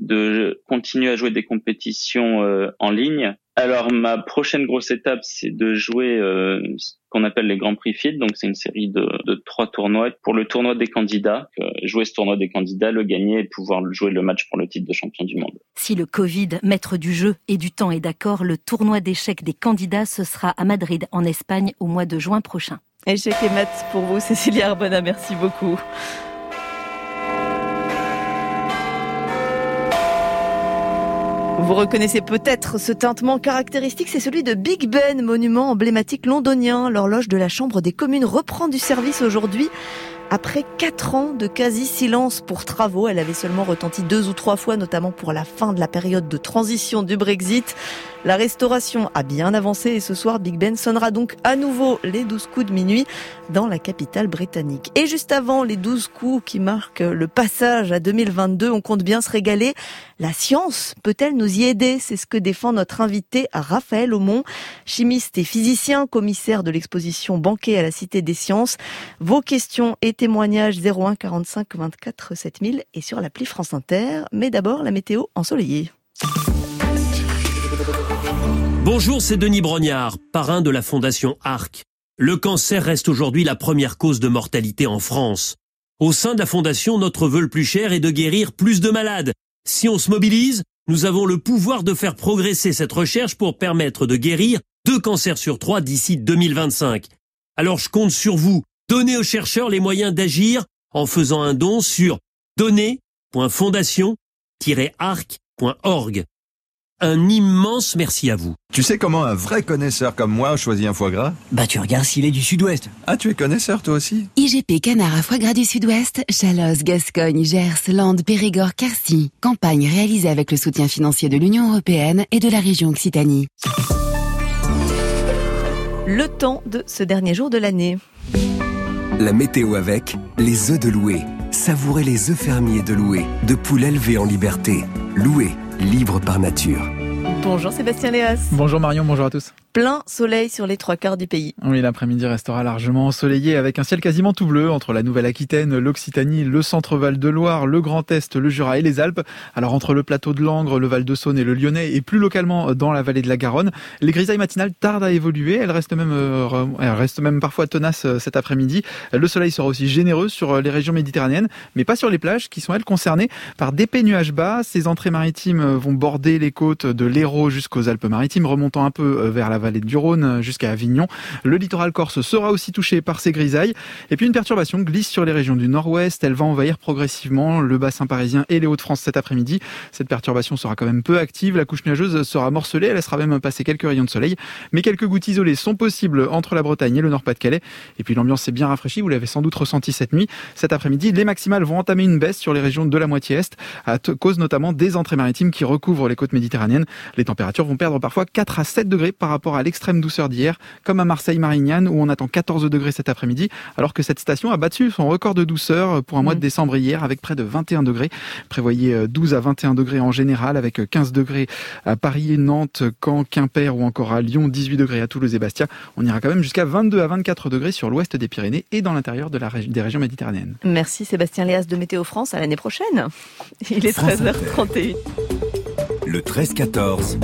de continuer à jouer des compétitions euh, en ligne. Alors, ma prochaine grosse étape, c'est de jouer euh, ce qu'on appelle les Grands Prix F I D. Donc, c'est une série de, de trois tournois. Pour le tournoi des candidats, euh, jouer ce tournoi des candidats, le gagner et pouvoir jouer le match pour le titre de champion du monde. Si le Covid, maître du jeu et du temps, est d'accord, le tournoi d'échecs des candidats, ce sera à Madrid, en Espagne, au mois de juin prochain. Échec et maths pour vous, Cécilia Arbona, merci beaucoup. Vous reconnaissez peut-être ce tintement caractéristique, c'est celui de Big Ben, monument emblématique londonien. L'horloge de la Chambre des communes reprend du service aujourd'hui. Après quatre ans de quasi-silence pour travaux, elle avait seulement retenti deux ou trois fois, notamment pour la fin de la période de transition du Brexit. La restauration a bien avancé et ce soir, Big Ben sonnera donc à nouveau les douze coups de minuit dans la capitale britannique. Et juste avant les douze coups qui marquent le passage à deux mille vingt-deux, on compte bien se régaler. La science peut-elle nous y aider ? C'est ce que défend notre invité Raphaël Aumont, chimiste et physicien, commissaire de l'exposition Banquet à la Cité des Sciences. Vos questions et témoignages zéro un quarante-cinq vingt-quatre sept mille et sur l'appli France Inter. Mais d'abord, la météo ensoleillée. Bonjour, c'est Denis Brognard, parrain de la Fondation Arc. Le cancer reste aujourd'hui la première cause de mortalité en France. Au sein de la Fondation, notre vœu le plus cher est de guérir plus de malades. Si on se mobilise, nous avons le pouvoir de faire progresser cette recherche pour permettre de guérir deux cancers sur trois d'ici deux mille vingt-cinq. Alors je compte sur vous. Donnez aux chercheurs les moyens d'agir en faisant un don sur donner point fondation tiret arc point org. un immense merci à vous. Tu sais comment un vrai connaisseur comme moi choisit un foie gras ? Bah tu regardes s'il est du Sud-Ouest. Ah, tu es connaisseur toi aussi ? I G P Canard à foie gras du Sud-Ouest, Chalosse, Gascogne, Gers, Landes, Périgord, Quercy. Campagne réalisée avec le soutien financier de l'Union européenne et de la région Occitanie. Le temps de ce dernier jour de l'année. La météo avec les œufs de Loué. Savourez les œufs fermiers de Loué, de poules élevées en liberté. Loué, libre par nature. Bonjour Sébastien Léas. Bonjour Marion, bonjour à tous. Plein soleil sur les trois quarts du pays. Oui, l'après-midi restera largement ensoleillé avec un ciel quasiment tout bleu entre la Nouvelle-Aquitaine, l'Occitanie, le centre-Val de Loire, le Grand Est, le Jura et les Alpes. Alors entre le plateau de Langres, le Val-de-Saône et le Lyonnais et plus localement dans la vallée de la Garonne, les grisailles matinales tardent à évoluer. Elles restent même, euh, elles restent même parfois tenaces euh, cet après-midi. Le soleil sera aussi généreux sur les régions méditerranéennes, mais pas sur les plages qui sont elles concernées par d'épais nuages bas. Ces entrées maritimes vont border les côtes de l'Hérault jusqu'aux Alpes-Maritimes, remontant un peu vers la vallée du Rhône jusqu'à Avignon. Le littoral corse sera aussi touché par ces grisailles. Et puis une perturbation glisse sur les régions du nord-ouest. Elle va envahir progressivement le bassin parisien et les Hauts-de-France cet après-midi. Cette perturbation sera quand même peu active. La couche nuageuse sera morcelée. Elle laissera même passer quelques rayons de soleil. Mais quelques gouttes isolées sont possibles entre la Bretagne et le Nord-Pas-de-Calais. Et puis l'ambiance est bien rafraîchie. Vous l'avez sans doute ressenti cette nuit. Cet après-midi, les maximales vont entamer une baisse sur les régions de la moitié est, à cause notamment des entrées maritimes qui recouvrent les côtes méditerranéennes. Les températures vont perdre parfois quatre à sept degrés par rapport à l'extrême douceur d'hier, comme à Marseille-Marignane où on attend quatorze degrés cet après-midi, alors que cette station a battu son record de douceur pour un mois de décembre hier avec près de vingt et un degrés. Prévoyez douze à vingt et un degrés en général avec quinze degrés à Paris, Nantes, Caen, Quimper ou encore à Lyon, dix-huit degrés à Toulouse et Bastia. On ira quand même jusqu'à vingt-deux à vingt-quatre degrés sur l'ouest des Pyrénées et dans l'intérieur de la ré- des régions méditerranéennes. Merci Sébastien Léas de Météo France, à l'année prochaine. Il est treize heures trente et un. Le treize quatorze.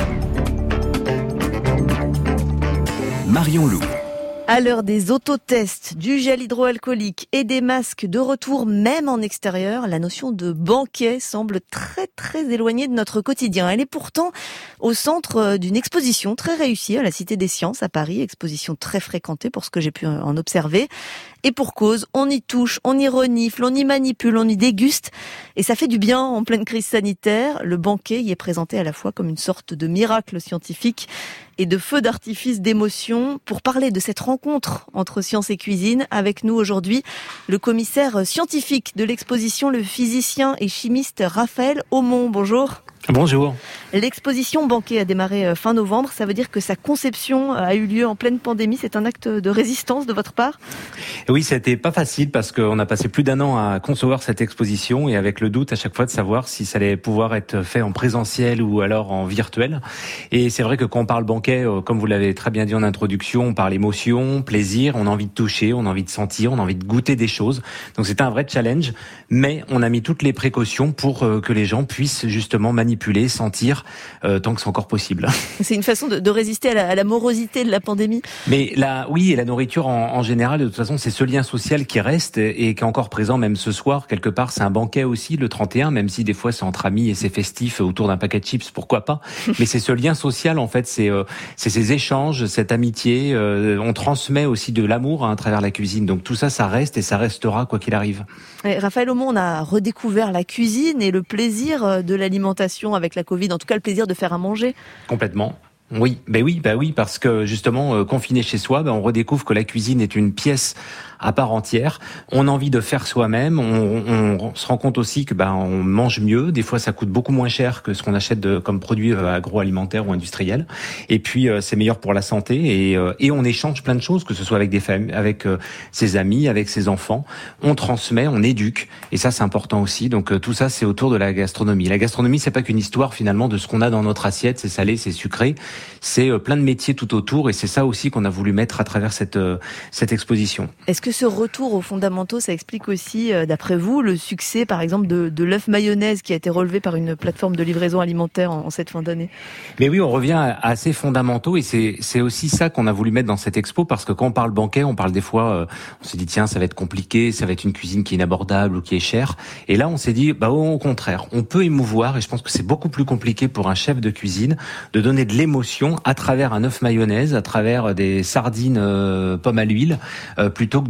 Marion Loup. À l'heure des autotests, du gel hydroalcoolique et des masques de retour même en extérieur, la notion de banquet semble très très éloignée de notre quotidien. Elle est pourtant au centre d'une exposition très réussie à la Cité des Sciences à Paris, exposition très fréquentée pour ce que j'ai pu en observer. Et pour cause, on y touche, on y renifle, on y manipule, on y déguste. Et ça fait du bien en pleine crise sanitaire. Le banquet y est présenté à la fois comme une sorte de miracle scientifique et de feu d'artifice d'émotion. Pour parler de cette rencontre entre science et cuisine, avec nous aujourd'hui, le commissaire scientifique de l'exposition, le physicien et chimiste Raphaël Aumont. Bonjour. Bonjour. L'exposition Banquet a démarré fin novembre. Ça veut dire que sa conception a eu lieu en pleine pandémie. C'est un acte de résistance de votre part ? Oui, ça a été pas facile parce qu'on a passé plus d'un an à concevoir cette exposition et avec le doute à chaque fois de savoir si ça allait pouvoir être fait en présentiel ou alors en virtuel. Et c'est vrai que quand on parle banquet, comme vous l'avez très bien dit en introduction, on parle émotion, plaisir, on a envie de toucher, on a envie de sentir, on a envie de goûter des choses. Donc c'était un vrai challenge, mais on a mis toutes les précautions pour que les gens puissent justement manipuler manipuler, sentir, euh, tant que c'est encore possible. C'est une façon de, de résister à la, à la morosité de la pandémie. Mais là, oui, et la nourriture en, en général, de toute façon, c'est ce lien social qui reste et, et qui est encore présent même ce soir. Quelque part, c'est un banquet aussi, le trente et un, même si des fois c'est entre amis et c'est festif autour d'un paquet de chips, pourquoi pas. Mais c'est ce lien social, en fait, c'est, euh, c'est ces échanges, cette amitié. Euh, on transmet aussi de l'amour hein, à travers la cuisine. Donc tout ça, ça reste et ça restera quoi qu'il arrive. Et Raphaël Aumont, on a redécouvert la cuisine et le plaisir de l'alimentation avec la Covid, en tout cas le plaisir de faire à manger. Complètement. Oui, ben oui, ben oui, parce que justement, euh, confiné chez soi, ben on redécouvre que la cuisine est une pièce à part entière. On a envie de faire soi-même. On, on, on se rend compte aussi que ben on mange mieux. Des fois, ça coûte beaucoup moins cher que ce qu'on achète de, comme produit agroalimentaire ou industriel. Et puis, euh, c'est meilleur pour la santé. Et, euh, et on échange plein de choses, que ce soit avec des familles, avec euh, ses amis, avec ses enfants. On transmet, on éduque. Et ça, c'est important aussi. Donc euh, tout ça, c'est autour de la gastronomie. La gastronomie, c'est pas qu'une histoire finalement de ce qu'on a dans notre assiette. C'est salé, c'est sucré. C'est euh, plein de métiers tout autour. Et c'est ça aussi qu'on a voulu mettre à travers cette euh, cette exposition. Est-ce que ce retour aux fondamentaux, ça explique aussi, euh, d'après vous, le succès, par exemple, de, de l'œuf mayonnaise qui a été relevé par une plateforme de livraison alimentaire en, en cette fin d'année? Mais oui, on revient à, à ces fondamentaux et c'est, c'est aussi ça qu'on a voulu mettre dans cette expo parce que quand on parle banquet, on parle des fois, euh, on s'est dit tiens, ça va être compliqué, ça va être une cuisine qui est inabordable ou qui est chère. Et là, on s'est dit, bah au contraire, on peut émouvoir et je pense que c'est beaucoup plus compliqué pour un chef de cuisine de donner de l'émotion à travers un œuf mayonnaise, à travers des sardines euh, pommes à l'huile, euh, plutôt que de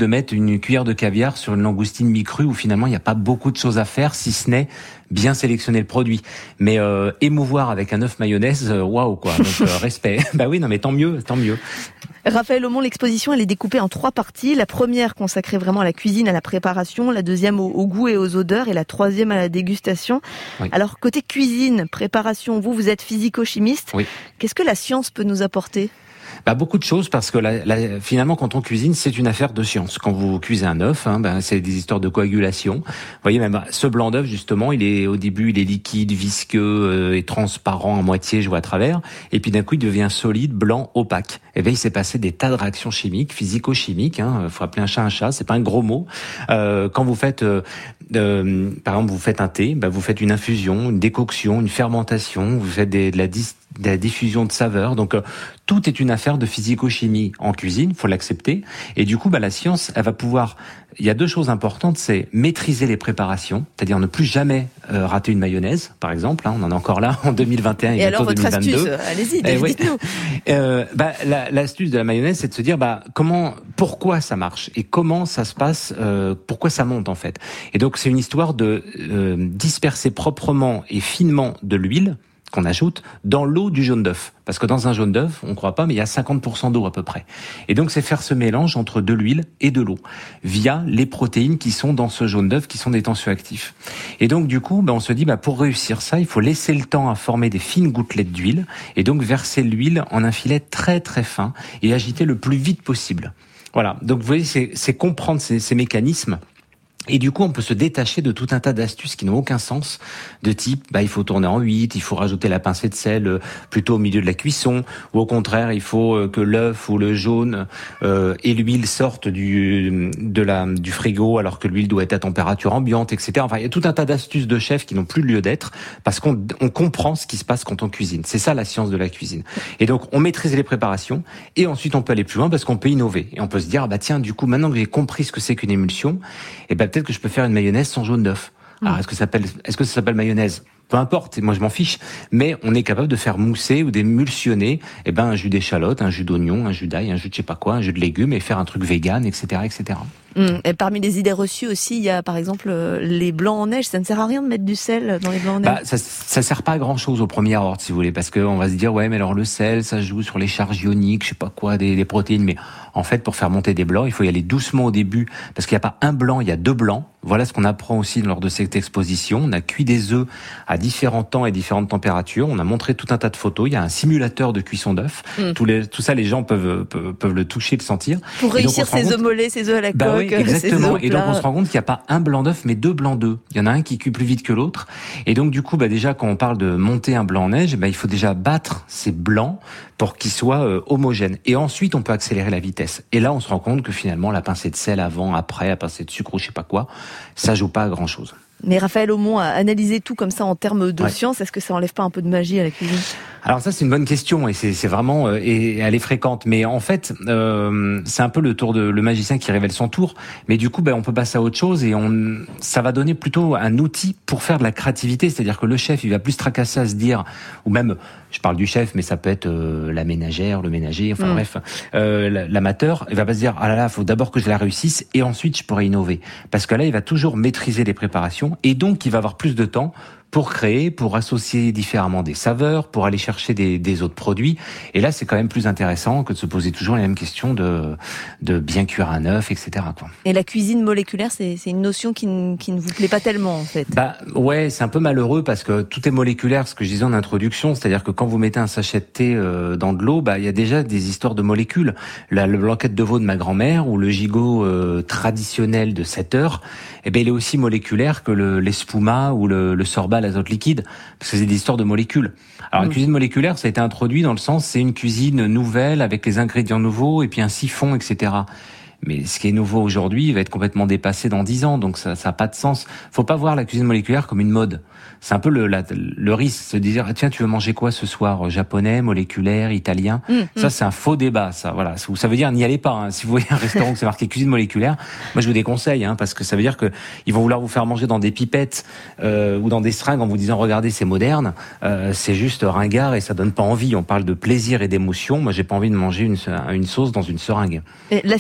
mettre une cuillère de caviar sur une langoustine mi-crue où finalement il n'y a pas beaucoup de choses à faire, si ce n'est bien sélectionner le produit. Mais euh, émouvoir avec un œuf mayonnaise, waouh quoi. Donc euh, respect. Bah oui, non mais tant mieux, tant mieux. Raphaël Aumont, l'exposition elle est découpée en trois parties. La première consacrée vraiment à la cuisine, à la préparation, la deuxième au, au goût et aux odeurs, et la troisième à la dégustation. Oui. Alors côté cuisine, préparation, vous vous êtes physico-chimiste. Oui. Qu'est-ce que la science peut nous apporter ? Bah, beaucoup de choses, parce que la, la, finalement, quand on cuisine, c'est une affaire de science. Quand vous cuisez un œuf, hein, ben, c'est des histoires de coagulation. Vous voyez, même ce blanc d'œuf, justement, il est au début, il est liquide, visqueux euh, et transparent à moitié, je vois à travers. Et puis d'un coup, il devient solide, blanc, opaque. Et bien, il s'est passé des tas de réactions chimiques, physico-chimiques. Hein, faut appeler un chat un chat. C'est pas un gros mot. Euh, quand vous faites, euh, euh, par exemple, vous faites un thé, ben, vous faites une infusion, une décoction, une fermentation. Vous faites des, de la dis- de la diffusion de saveurs. Donc euh, tout est une affaire de physico-chimie en cuisine, faut l'accepter. Et du coup, bah, la science, elle va pouvoir... Il y a deux choses importantes, c'est maîtriser les préparations, c'est-à-dire ne plus jamais euh, rater une mayonnaise, par exemple. Hein, on en est encore là en deux mille vingt et un et, et alors votre deux mille vingt-deux. Astuce, allez-y, eh, oui. dites-nous. euh, bah, la, l'astuce de la mayonnaise, c'est de se dire bah, comment, pourquoi ça marche et comment ça se passe, euh, pourquoi ça monte en fait. Et donc c'est une histoire de euh, disperser proprement et finement de l'huile qu'on ajoute dans l'eau du jaune d'œuf. Parce que dans un jaune d'œuf, on ne croit pas, mais il y a cinquante pour cent d'eau à peu près. Et donc, c'est faire ce mélange entre de l'huile et de l'eau, via les protéines qui sont dans ce jaune d'œuf, qui sont des tensioactifs. Et donc, du coup, ben, on se dit, ben, pour réussir ça, il faut laisser le temps à former des fines gouttelettes d'huile, et donc verser l'huile en un filet très très fin, et agiter le plus vite possible. Voilà. Donc, vous voyez, c'est, c'est comprendre ces, ces mécanismes. Et du coup, on peut se détacher de tout un tas d'astuces qui n'ont aucun sens, de type, bah, il faut tourner en huit, il faut rajouter la pincée de sel euh, plutôt au milieu de la cuisson, ou au contraire, il faut euh, que l'œuf ou le jaune euh, et l'huile sortent du de la du frigo alors que l'huile doit être à température ambiante, et cetera. Enfin, il y a tout un tas d'astuces de chefs qui n'ont plus lieu d'être parce qu'on on comprend ce qui se passe quand on cuisine. C'est ça la science de la cuisine. Et donc, on maîtrise les préparations et ensuite on peut aller plus loin parce qu'on peut innover et on peut se dire, ah, bah tiens, du coup, maintenant que j'ai compris ce que c'est qu'une émulsion, et ben peut-être que je peux faire une mayonnaise sans jaune d'œuf. Alors, mmh. est-ce que ça s'appelle, est-ce que ça s'appelle mayonnaise ? Peu importe, moi je m'en fiche, mais on est capable de faire mousser ou d'émulsionner, eh ben un jus d'échalote, un jus d'oignon, un jus d'ail, un jus de je sais pas quoi, un jus de légumes et faire un truc vegan, et cetera, et cetera. Mmh. Et parmi les idées reçues aussi, il y a par exemple les blancs en neige. Ça ne sert à rien de mettre du sel dans les blancs en neige. Bah, ça, ça sert pas à grand chose au premier ordre, si vous voulez, parce que on va se dire ouais, mais alors le sel, ça joue sur les charges ioniques, je sais pas quoi, des, des protéines, mais en fait, pour faire monter des blancs, il faut y aller doucement au début, parce qu'il n'y a pas un blanc, il y a deux blancs. Voilà ce qu'on apprend aussi lors de cette exposition. On a cuit des œufs à différents temps et différentes températures. On a montré tout un tas de photos. Il y a un simulateur de cuisson d'œufs. Mmh. Tout, les, tout ça, les gens peuvent, peuvent, peuvent le toucher, le sentir. Pour et réussir ces œufs mollets, ces œufs à la bah coque. Oui, exactement. Et donc, on se rend compte qu'il n'y a pas un blanc d'œuf, mais deux blancs d'œufs. Il y en a un qui cuit plus vite que l'autre. Et donc, du coup, bah, déjà, quand on parle de monter un blanc en neige, bah, il faut déjà battre ces blancs pour qu'ils soient euh, homogènes. Et ensuite, on peut accélérer la vitesse. Et là, on se rend compte que finalement, la pincée de sel avant, après, la pincée de sucre ou je sais pas quoi, ça joue pas à grand chose. Mais Raphaël Aumont a analysé tout comme ça en termes de ouais. science. Est-ce que ça enlève pas un peu de magie à la cuisine ? Alors ça, c'est une bonne question et c'est, c'est vraiment euh, et elle est fréquente. Mais en fait, euh, c'est un peu le tour de le magicien qui révèle son tour. Mais du coup, ben, on peut passer à autre chose et on, ça va donner plutôt un outil pour faire de la créativité. C'est-à-dire que le chef, il va plus se tracasser à se dire, ou même, je parle du chef, mais ça peut être euh, la ménagère, le ménager, enfin mmh. bref, euh, l'amateur. Il va pas se dire, ah là là, faut d'abord que je la réussisse et ensuite je pourrai innover. Parce que là, il va toujours maîtriser les préparations et donc il va avoir plus de temps pour créer, pour associer différemment des saveurs, pour aller chercher des, des autres produits. Et là, c'est quand même plus intéressant que de se poser toujours les mêmes questions de, de bien cuire un œuf, et cetera, quoi. Et la cuisine moléculaire, c'est, c'est une notion qui, n- qui ne vous plaît pas tellement, en fait. Bah, ouais, c'est un peu malheureux parce que tout est moléculaire, ce que je disais en introduction. C'est-à-dire que quand vous mettez un sachet de thé euh, dans de l'eau, bah, il y a déjà des histoires de molécules. La, le blanquette de veau de ma grand-mère ou le gigot euh, traditionnel de sept heures, eh ben, il est aussi moléculaire que le, l'espuma ou le, le sorbet à l'azote liquide, parce que c'est des histoires de molécules. Alors, mmh. la cuisine moléculaire, ça a été introduit dans le sens, c'est une cuisine nouvelle avec les ingrédients nouveaux et puis un siphon, et cetera. Mais ce qui est nouveau aujourd'hui va être complètement dépassé dans dix ans, donc ça n'a pas de sens. Faut pas voir la cuisine moléculaire comme une mode. C'est un peu le, la, le risque, se dire ah, tiens, tu veux manger quoi ce soir ? Japonais, moléculaire, italien. Mmh, ça, mmh. c'est un faux débat, ça. Voilà, ça veut dire n'y allez pas. Hein. Si vous voyez un restaurant où c'est marqué cuisine moléculaire, moi je vous déconseille, hein, parce que ça veut dire que ils vont vouloir vous faire manger dans des pipettes euh, ou dans des seringues en vous disant regardez, c'est moderne. Euh, c'est juste ringard et ça donne pas envie. On parle de plaisir et d'émotion. Moi, j'ai pas envie de manger une, une sauce dans une seringue. Et la physique et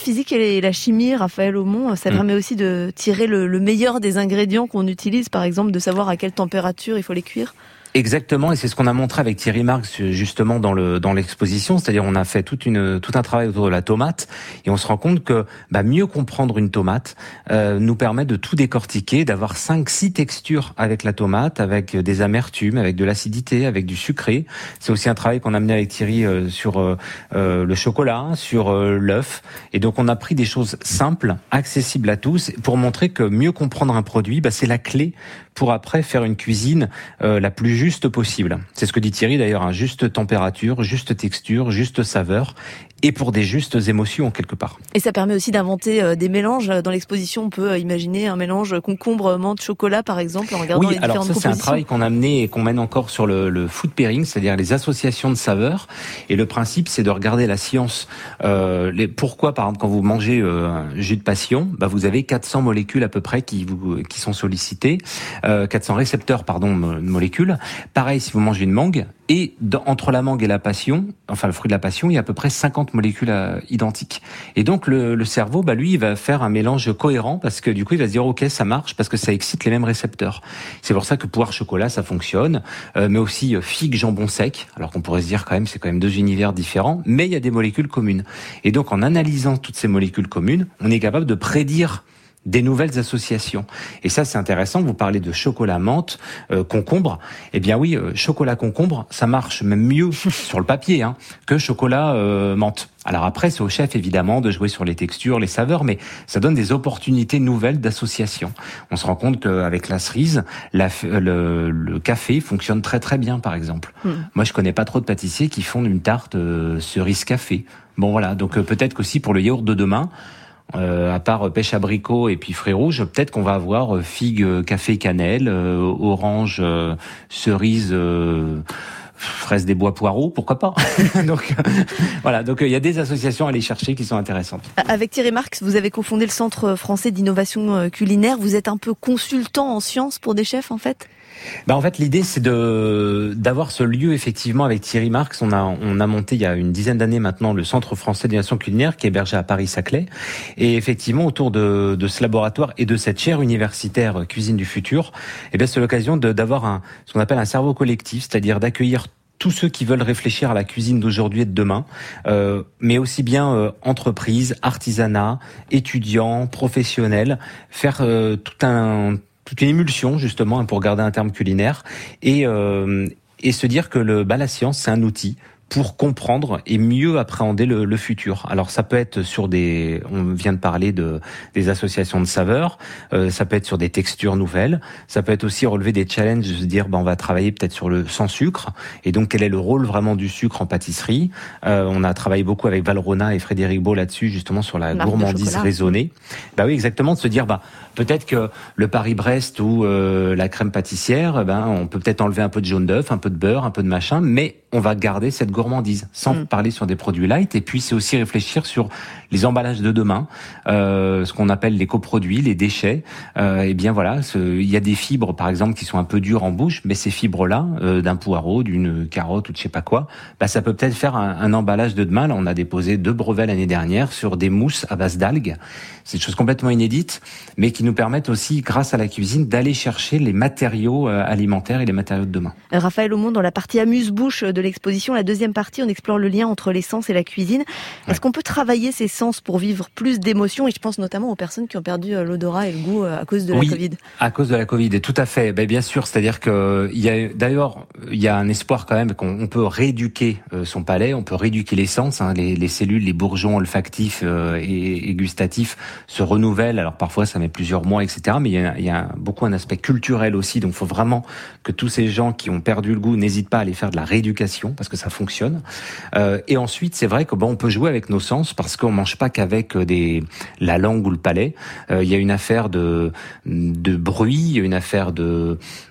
et la chimie, Raphaël Aumont, ça mmh. permet aussi de tirer le, le meilleur des ingrédients qu'on utilise, par exemple, de savoir à quelle température il faut les cuire. Exactement, et c'est ce qu'on a montré avec Thierry Marx justement dans le dans l'exposition, c'est-à-dire on a fait toute une tout un travail autour de la tomate et on se rend compte que bah, mieux comprendre une tomate euh, nous permet de tout décortiquer, d'avoir cinq six textures avec la tomate, avec des amertumes, avec de l'acidité, avec du sucré. C'est aussi un travail qu'on a mené avec Thierry euh, sur euh, euh, le chocolat, sur euh, l'œuf, et donc on a pris des choses simples, accessibles à tous, pour montrer que mieux comprendre un produit, bah, c'est la clé pour après faire une cuisine euh, la plus juste possible. C'est ce que dit Thierry d'ailleurs, hein, juste température, juste texture, juste saveur, et pour des justes émotions quelque part. Et ça permet aussi d'inventer euh, des mélanges. Dans l'exposition, on peut euh, imaginer un mélange concombre, menthe, chocolat par exemple, en regardant oui, les différentes alors ça, propositions. C'est un travail qu'on a mené et qu'on mène encore sur le, le food pairing, c'est-à-dire les associations de saveurs. Et le principe, c'est de regarder la science. Euh, les, pourquoi, par exemple, quand vous mangez euh, un jus de passion, bah, vous avez quatre cents molécules à peu près qui, vous, qui sont sollicitées, euh, quatre cents récepteurs, pardon, de molécules. Pareil, si vous mangez une mangue, et dans, entre la mangue et la passion, enfin le fruit de la passion, il y a à peu près cinquante molécules euh, identiques. Et donc le, le cerveau, bah lui, il va faire un mélange cohérent parce que du coup, il va se dire ok, ça marche parce que ça excite les mêmes récepteurs. C'est pour ça que poire chocolat, ça fonctionne, euh, mais aussi euh, figue jambon sec. Alors qu'on pourrait se dire quand même, c'est quand même deux univers différents, mais il y a des molécules communes. Et donc en analysant toutes ces molécules communes, on est capable de prédire des nouvelles associations. Et ça, c'est intéressant. Vous parlez de chocolat menthe, euh, concombre. Eh bien oui, euh, chocolat concombre, ça marche même mieux sur le papier hein, que chocolat euh, menthe. Alors après, c'est au chef évidemment de jouer sur les textures, les saveurs, mais ça donne des opportunités nouvelles d'association. On se rend compte qu'avec la cerise, la, le, le café fonctionne très très bien, par exemple. Mmh. Moi, je connais pas trop de pâtissiers qui font une tarte euh, cerise café. Bon voilà, donc euh, peut-être qu'aussi pour le yaourt de demain, Euh, à part pêche abricot et puis fruits rouges, peut-être qu'on va avoir euh, figue, café, cannelle, euh, orange, euh, cerise, euh, fraise des bois poireaux, pourquoi pas. Donc voilà, donc il euh, y a des associations à aller chercher qui sont intéressantes. Avec Thierry Marx, vous avez cofondé le Centre français d'innovation culinaire. Vous êtes un peu consultant en sciences pour des chefs en fait ? Bah en fait l'idée c'est de d'avoir ce lieu effectivement avec Thierry Marx. On a on a monté il y a une dizaine d'années maintenant le Centre français d'innovation culinaire qui est hébergé à Paris-Saclay, et effectivement autour de de ce laboratoire et de cette chaire universitaire Cuisine du futur, eh bien c'est l'occasion de d'avoir un ce qu'on appelle un cerveau collectif, c'est-à-dire d'accueillir tous ceux qui veulent réfléchir à la cuisine d'aujourd'hui et de demain, euh, mais aussi bien euh, entreprises, artisanat, étudiants, professionnels, faire euh, tout un toute une émulsion justement pour garder un terme culinaire et euh, et se dire que le bah la science c'est un outil pour comprendre et mieux appréhender le, le futur. Alors ça peut être sur des, on vient de parler de des associations de saveurs, euh, ça peut être sur des textures nouvelles, ça peut être aussi relever des challenges, de se dire bah on va travailler peut-être sur le sans sucre et donc quel est le rôle vraiment du sucre en pâtisserie. Euh, on a travaillé beaucoup avec Valrhona et Frédéric Beau là-dessus justement sur la Marque gourmandise raisonnée. Bah oui exactement, de se dire bah peut-être que le Paris-Brest ou euh, la crème pâtissière, ben on peut peut-être enlever un peu de jaune d'œuf, un peu de beurre, un peu de machin, mais on va garder cette gourmandise sans mmh. parler sur des produits light. Et puis c'est aussi réfléchir sur les emballages de demain, euh, ce qu'on appelle les coproduits, les déchets. Euh, et bien voilà, il y a des fibres par exemple qui sont un peu dures en bouche, mais ces fibres-là, euh, d'un poireau, d'une carotte ou de je sais pas quoi, bah ça peut peut-être faire un, un emballage de demain. Là, on a déposé deux brevets l'année dernière sur des mousses à base d'algues. C'est une chose complètement inédite, mais qui nous permettent aussi, grâce à la cuisine, d'aller chercher les matériaux euh, alimentaires et les matériaux de demain. Raphaël Aumont, dans la partie amuse-bouche de l'exposition, la deuxième partie, on explore le lien entre les sens et la cuisine. Est-ce ouais. qu'on peut travailler ces sens pour vivre plus d'émotions ? Et je pense notamment aux personnes qui ont perdu l'odorat et le goût à cause de oui, la Covid. à cause de la Covid, et tout à fait. Ben, bien sûr, c'est-à-dire que il y a d'ailleurs il y a un espoir quand même qu'on on peut rééduquer euh, son palais, on peut rééduquer les sens, hein, les, les cellules, les bourgeons olfactifs euh, et, et gustatifs se renouvellent. Alors parfois ça met plusieurs mois, et cetera. Mais il y a, il y a beaucoup un aspect culturel aussi. Donc il faut vraiment que tous ces gens qui ont perdu le goût n'hésitent pas à aller faire de la rééducation parce que ça fonctionne. Euh, et ensuite, c'est vrai que bon, on peut jouer avec nos sens parce qu'on mange pas qu'avec des la langue ou le palais. Euh, il y a une affaire de de bruit, il y a une affaire de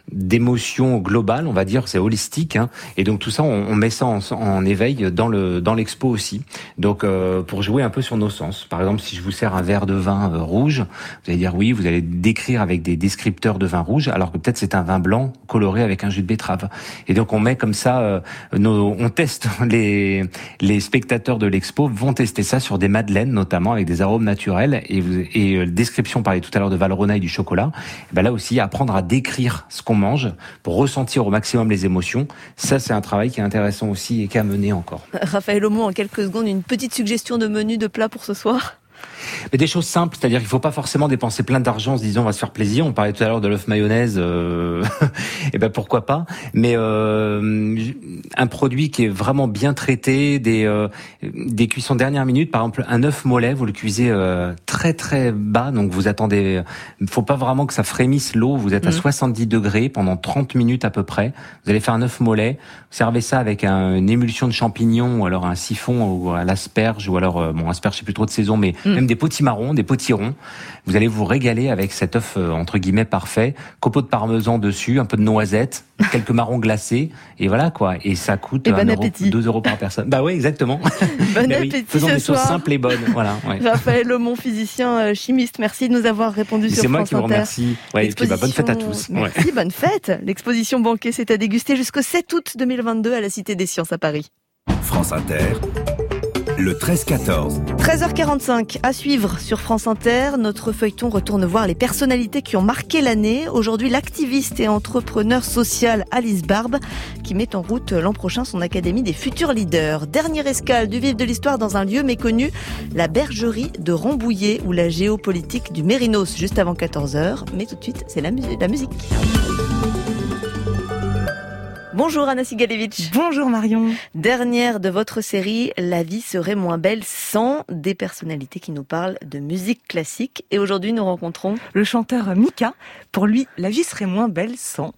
d'émotions globales, on va dire, c'est holistique, hein, et donc tout ça, on, on met ça en, en éveil dans le dans l'expo aussi. Donc euh, pour jouer un peu sur nos sens. Par exemple, si je vous sers un verre de vin euh, rouge, vous allez dire oui, vous allez décrire avec des descripteurs de vin rouge, alors que peut-être c'est un vin blanc coloré avec un jus de betterave. Et donc on met comme ça, euh, nos, on teste les les spectateurs de l'expo vont tester ça sur des madeleines notamment avec des arômes naturels et vous, et euh, description, parlait tout à l'heure de Valrhona et du chocolat. Et ben là aussi, apprendre à décrire ce qu'on mange pour ressentir au maximum les émotions. Ça, c'est un travail qui est intéressant aussi et qui a mené encore. Raphaël Aumont, en quelques secondes, une petite suggestion de menu de plat pour ce soir? Mais des choses simples, c'est-à-dire qu'il faut pas forcément dépenser plein d'argent en se disant on va se faire plaisir. On parlait tout à l'heure de l'œuf mayonnaise, euh... et ben pourquoi pas. Mais euh, un produit qui est vraiment bien traité, des euh, des cuissons dernière minute, par exemple un œuf mollet, vous le cuisez euh, très très bas, donc vous attendez. Il faut pas vraiment que ça frémisse l'eau. Vous êtes à mmh. soixante-dix degrés pendant trente minutes à peu près. Vous allez faire un œuf mollet. Vous servez ça avec un, une émulsion de champignons ou alors un siphon ou à l'asperge ou alors euh, bon asperge c'est plus trop de saison, mais mmh. même des potimarrons, des potirons. Vous allez vous régaler avec cet œuf euh, entre guillemets parfait, copeaux de parmesan dessus, un peu de noisettes, quelques marrons glacés, et voilà quoi. Et ça coûte et un bon euro, deux euros par personne. Bah oui, exactement. Bon oui, appétit faisons ce des soir. choses simples et bonnes. Voilà. Ouais. Raphaël Aumont, physicien euh, chimiste, merci de nous avoir répondu sur France Inter. C'est moi qui vous remercie. Ouais, et puis bah, bonne fête à tous. Merci, ouais. Bonne fête. L'exposition Banquet, c'est à déguster jusqu'au sept août deux mille vingt-deux à la Cité des Sciences à Paris. France Inter. Le treize quatorze. treize heures quarante-cinq, à suivre sur France Inter. Notre feuilleton retourne voir les personnalités qui ont marqué l'année. Aujourd'hui, l'activiste et entrepreneur social Alice Barbe, qui met en route l'an prochain son Académie des futurs leaders. Dernière escale du vif de l'histoire dans un lieu méconnu, la bergerie de Rambouillet ou la géopolitique du Mérinos, juste avant quatorze heures. Mais tout de suite, c'est la, mu- la musique. Bonjour Anna Sigalevitch. Bonjour Marion. Dernière de votre série, La vie serait moins belle sans, des personnalités qui nous parlent de musique classique. Et aujourd'hui, nous rencontrons le chanteur Mika. Pour lui, la vie serait moins belle sans.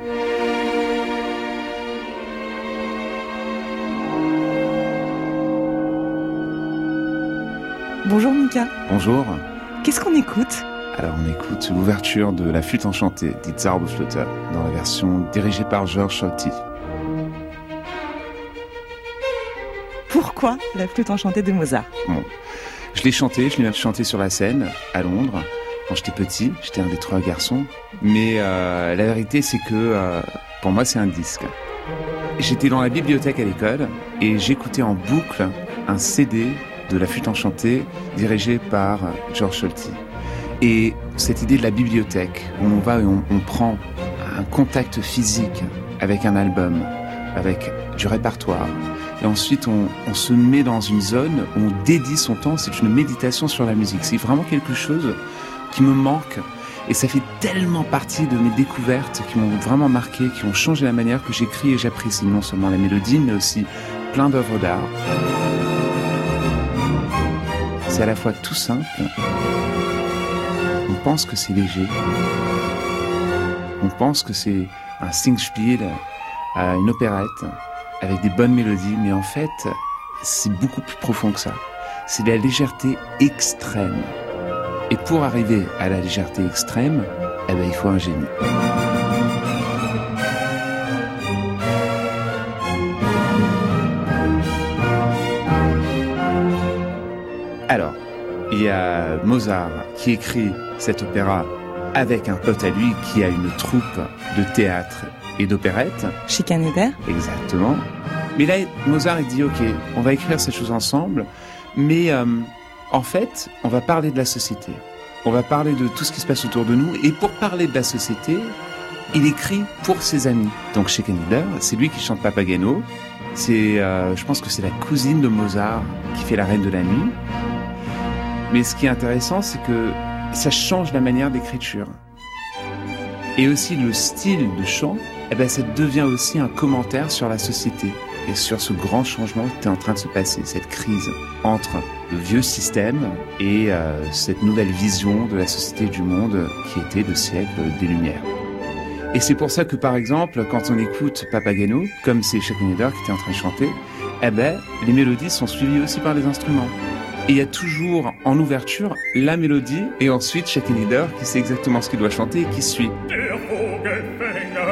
Bonjour Mika. Bonjour. Qu'est-ce qu'on écoute ? Alors on écoute l'ouverture de La Flûte enchantée Die Zauberflöte dans la version dirigée par Georg Solti. Pourquoi La Flûte enchantée de Mozart ? Bon, je l'ai chanté, je l'ai même chanté sur la scène à Londres quand j'étais petit, j'étais un des trois garçons. Mais euh, la vérité c'est que euh, pour moi c'est un disque. J'étais dans la bibliothèque à l'école et j'écoutais en boucle un C D de La Flûte enchantée dirigé par Georg Solti. Et cette idée de la bibliothèque, où on va et on, on prend un contact physique avec un album, avec du répertoire, et ensuite on, on se met dans une zone où on dédie son temps, c'est une méditation sur la musique. C'est vraiment quelque chose qui me manque, et ça fait tellement partie de mes découvertes qui m'ont vraiment marqué, qui ont changé la manière que j'écris et j'apprécie non seulement la mélodie, mais aussi plein d'œuvres d'art. C'est à la fois tout simple, on pense que c'est léger, on pense que c'est un Singspiel, une opérette, avec des bonnes mélodies, mais en fait, c'est beaucoup plus profond que ça. C'est la légèreté extrême. Et pour arriver à la légèreté extrême, eh ben, il faut un génie. Alors, il y a Mozart qui écrit cet opéra avec un pote à lui qui a une troupe de théâtre et d'opérette. Schikaneder. Exactement. Mais là, Mozart il dit, ok, on va écrire ces choses ensemble, mais euh, en fait, on va parler de la société. On va parler de tout ce qui se passe autour de nous. Et pour parler de la société, il écrit pour ses amis. Donc Schikaneder, c'est lui qui chante Papageno. C'est, euh, je pense que c'est la cousine de Mozart qui fait la Reine de la Nuit. Mais ce qui est intéressant, c'est que ça change la manière d'écriture. Et aussi le style de chant, eh ben, ça devient aussi un commentaire sur la société et sur ce grand changement qui est en train de se passer, cette crise entre le vieux système et euh, cette nouvelle vision de la société et du monde qui était le siècle des Lumières. Et c'est pour ça que, par exemple, quand on écoute Papageno, comme c'est Schikaneder qui était en train de chanter, eh ben, les mélodies sont suivies aussi par les instruments. Et il y a toujours, en ouverture, la mélodie, et ensuite Schikaneder qui sait exactement ce qu'il doit chanter et qui suit.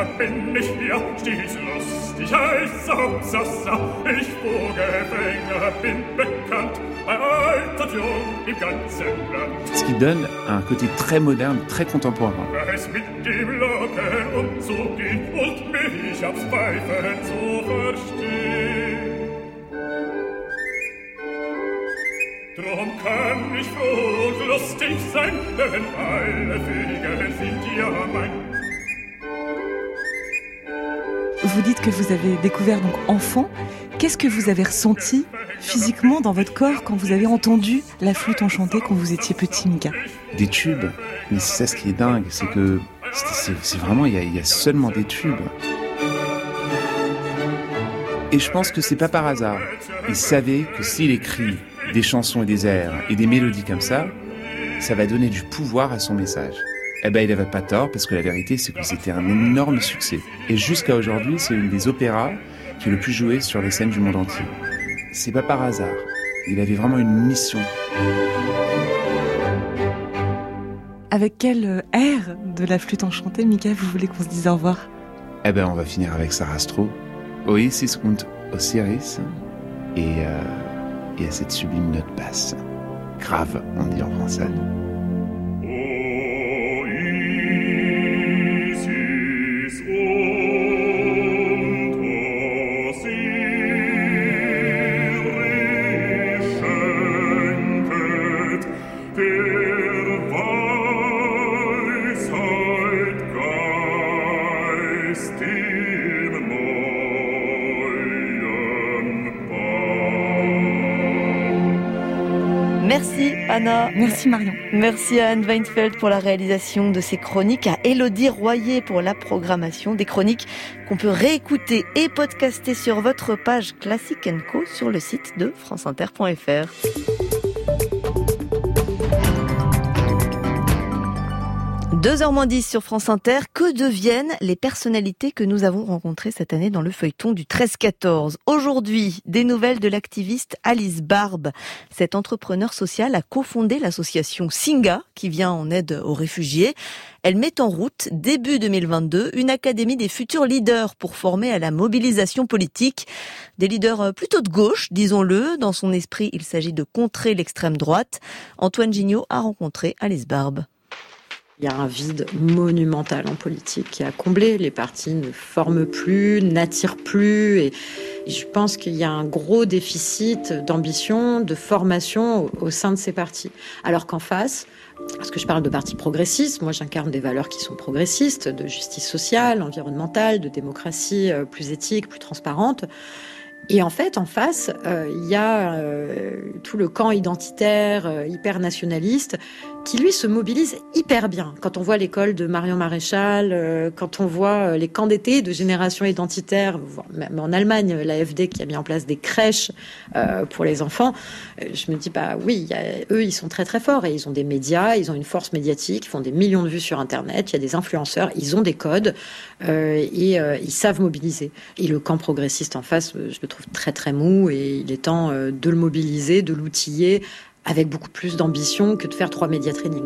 ja stets lustig heißer Hupsassa. Ich wo Gefänger bin bekannt, bei alt und jung im ganzen Land. Ce qui donne un côté très moderne, très contemporain. Es mit dem Locken umzugehen und mich aufs Pfeifen zu verstehen. Drum kann ich froh und lustig sein, denn alle Wege sind ja mein. Vous dites que vous avez découvert donc enfant. Qu'est-ce que vous avez ressenti physiquement dans votre corps quand vous avez entendu la flûte enchantée quand vous étiez petit, Mika? Des tubes. Mais c'est ça ce qui est dingue, c'est que c'est, c'est, c'est vraiment, il y, a, il y a seulement des tubes. Et je pense que c'est pas par hasard. Il savait que s'il écrit des chansons et des airs et des mélodies comme ça, ça va donner du pouvoir à son message. Eh ben, il n'avait pas tort, parce que la vérité, c'est que c'était un énorme succès. Et jusqu'à aujourd'hui, c'est une des opéras qui est le plus joué sur les scènes du monde entier. C'est pas par hasard. Il avait vraiment une mission. Avec quel air de la flûte enchantée, Mika, vous voulez qu'on se dise au revoir? Eh ben, on va finir avec Sarastro. Oasis und Osiris. Et, euh, et à cette sublime note basse. Grave, on dit en français. Merci Anna. Merci Marion. Merci à Anne Weinfeld pour la réalisation de ces chroniques, à Élodie Royer pour la programmation, des chroniques qu'on peut réécouter et podcaster sur votre page Classic and Co sur le site de franceinter point f r. deux heures moins dix sur France Inter. Que deviennent les personnalités que nous avons rencontrées cette année dans le feuilleton du treize quatorze? Aujourd'hui, des nouvelles de l'activiste Alice Barbe. Cette entrepreneur sociale a cofondé l'association Singa, qui vient en aide aux réfugiés. Elle met en route, début deux mille vingt-deux, une académie des futurs leaders pour former à la mobilisation politique. Des leaders plutôt de gauche, disons-le. Dans son esprit, il s'agit de contrer l'extrême droite. Antoine Gignot a rencontré Alice Barbe. Il y a un vide monumental en politique qui a comblé. Les partis ne forment plus, n'attirent plus. Et je pense qu'il y a un gros déficit d'ambition, de formation au sein de ces partis. Alors qu'en face, parce que je parle de partis progressistes, moi j'incarne des valeurs qui sont progressistes, de justice sociale, environnementale, de démocratie plus éthique, plus transparente. Et en fait, en face, euh, il y a euh, tout le camp identitaire, euh, hyper nationaliste, qui lui se mobilise hyper bien. Quand on voit l'école de Marion Maréchal, euh, quand on voit euh, les camps d'été de génération identitaire, même en Allemagne, l'A F D qui a mis en place des crèches euh, pour les enfants, euh, je me dis, bah oui, y a, eux, ils sont très très forts et ils ont des médias, ils ont une force médiatique, ils font des millions de vues sur Internet, il y a des influenceurs, ils ont des codes euh, et euh, ils savent mobiliser. Et le camp progressiste en face, je le trouve très très mou et il est temps euh, de le mobiliser, de l'outiller avec beaucoup plus d'ambition que de faire trois média training.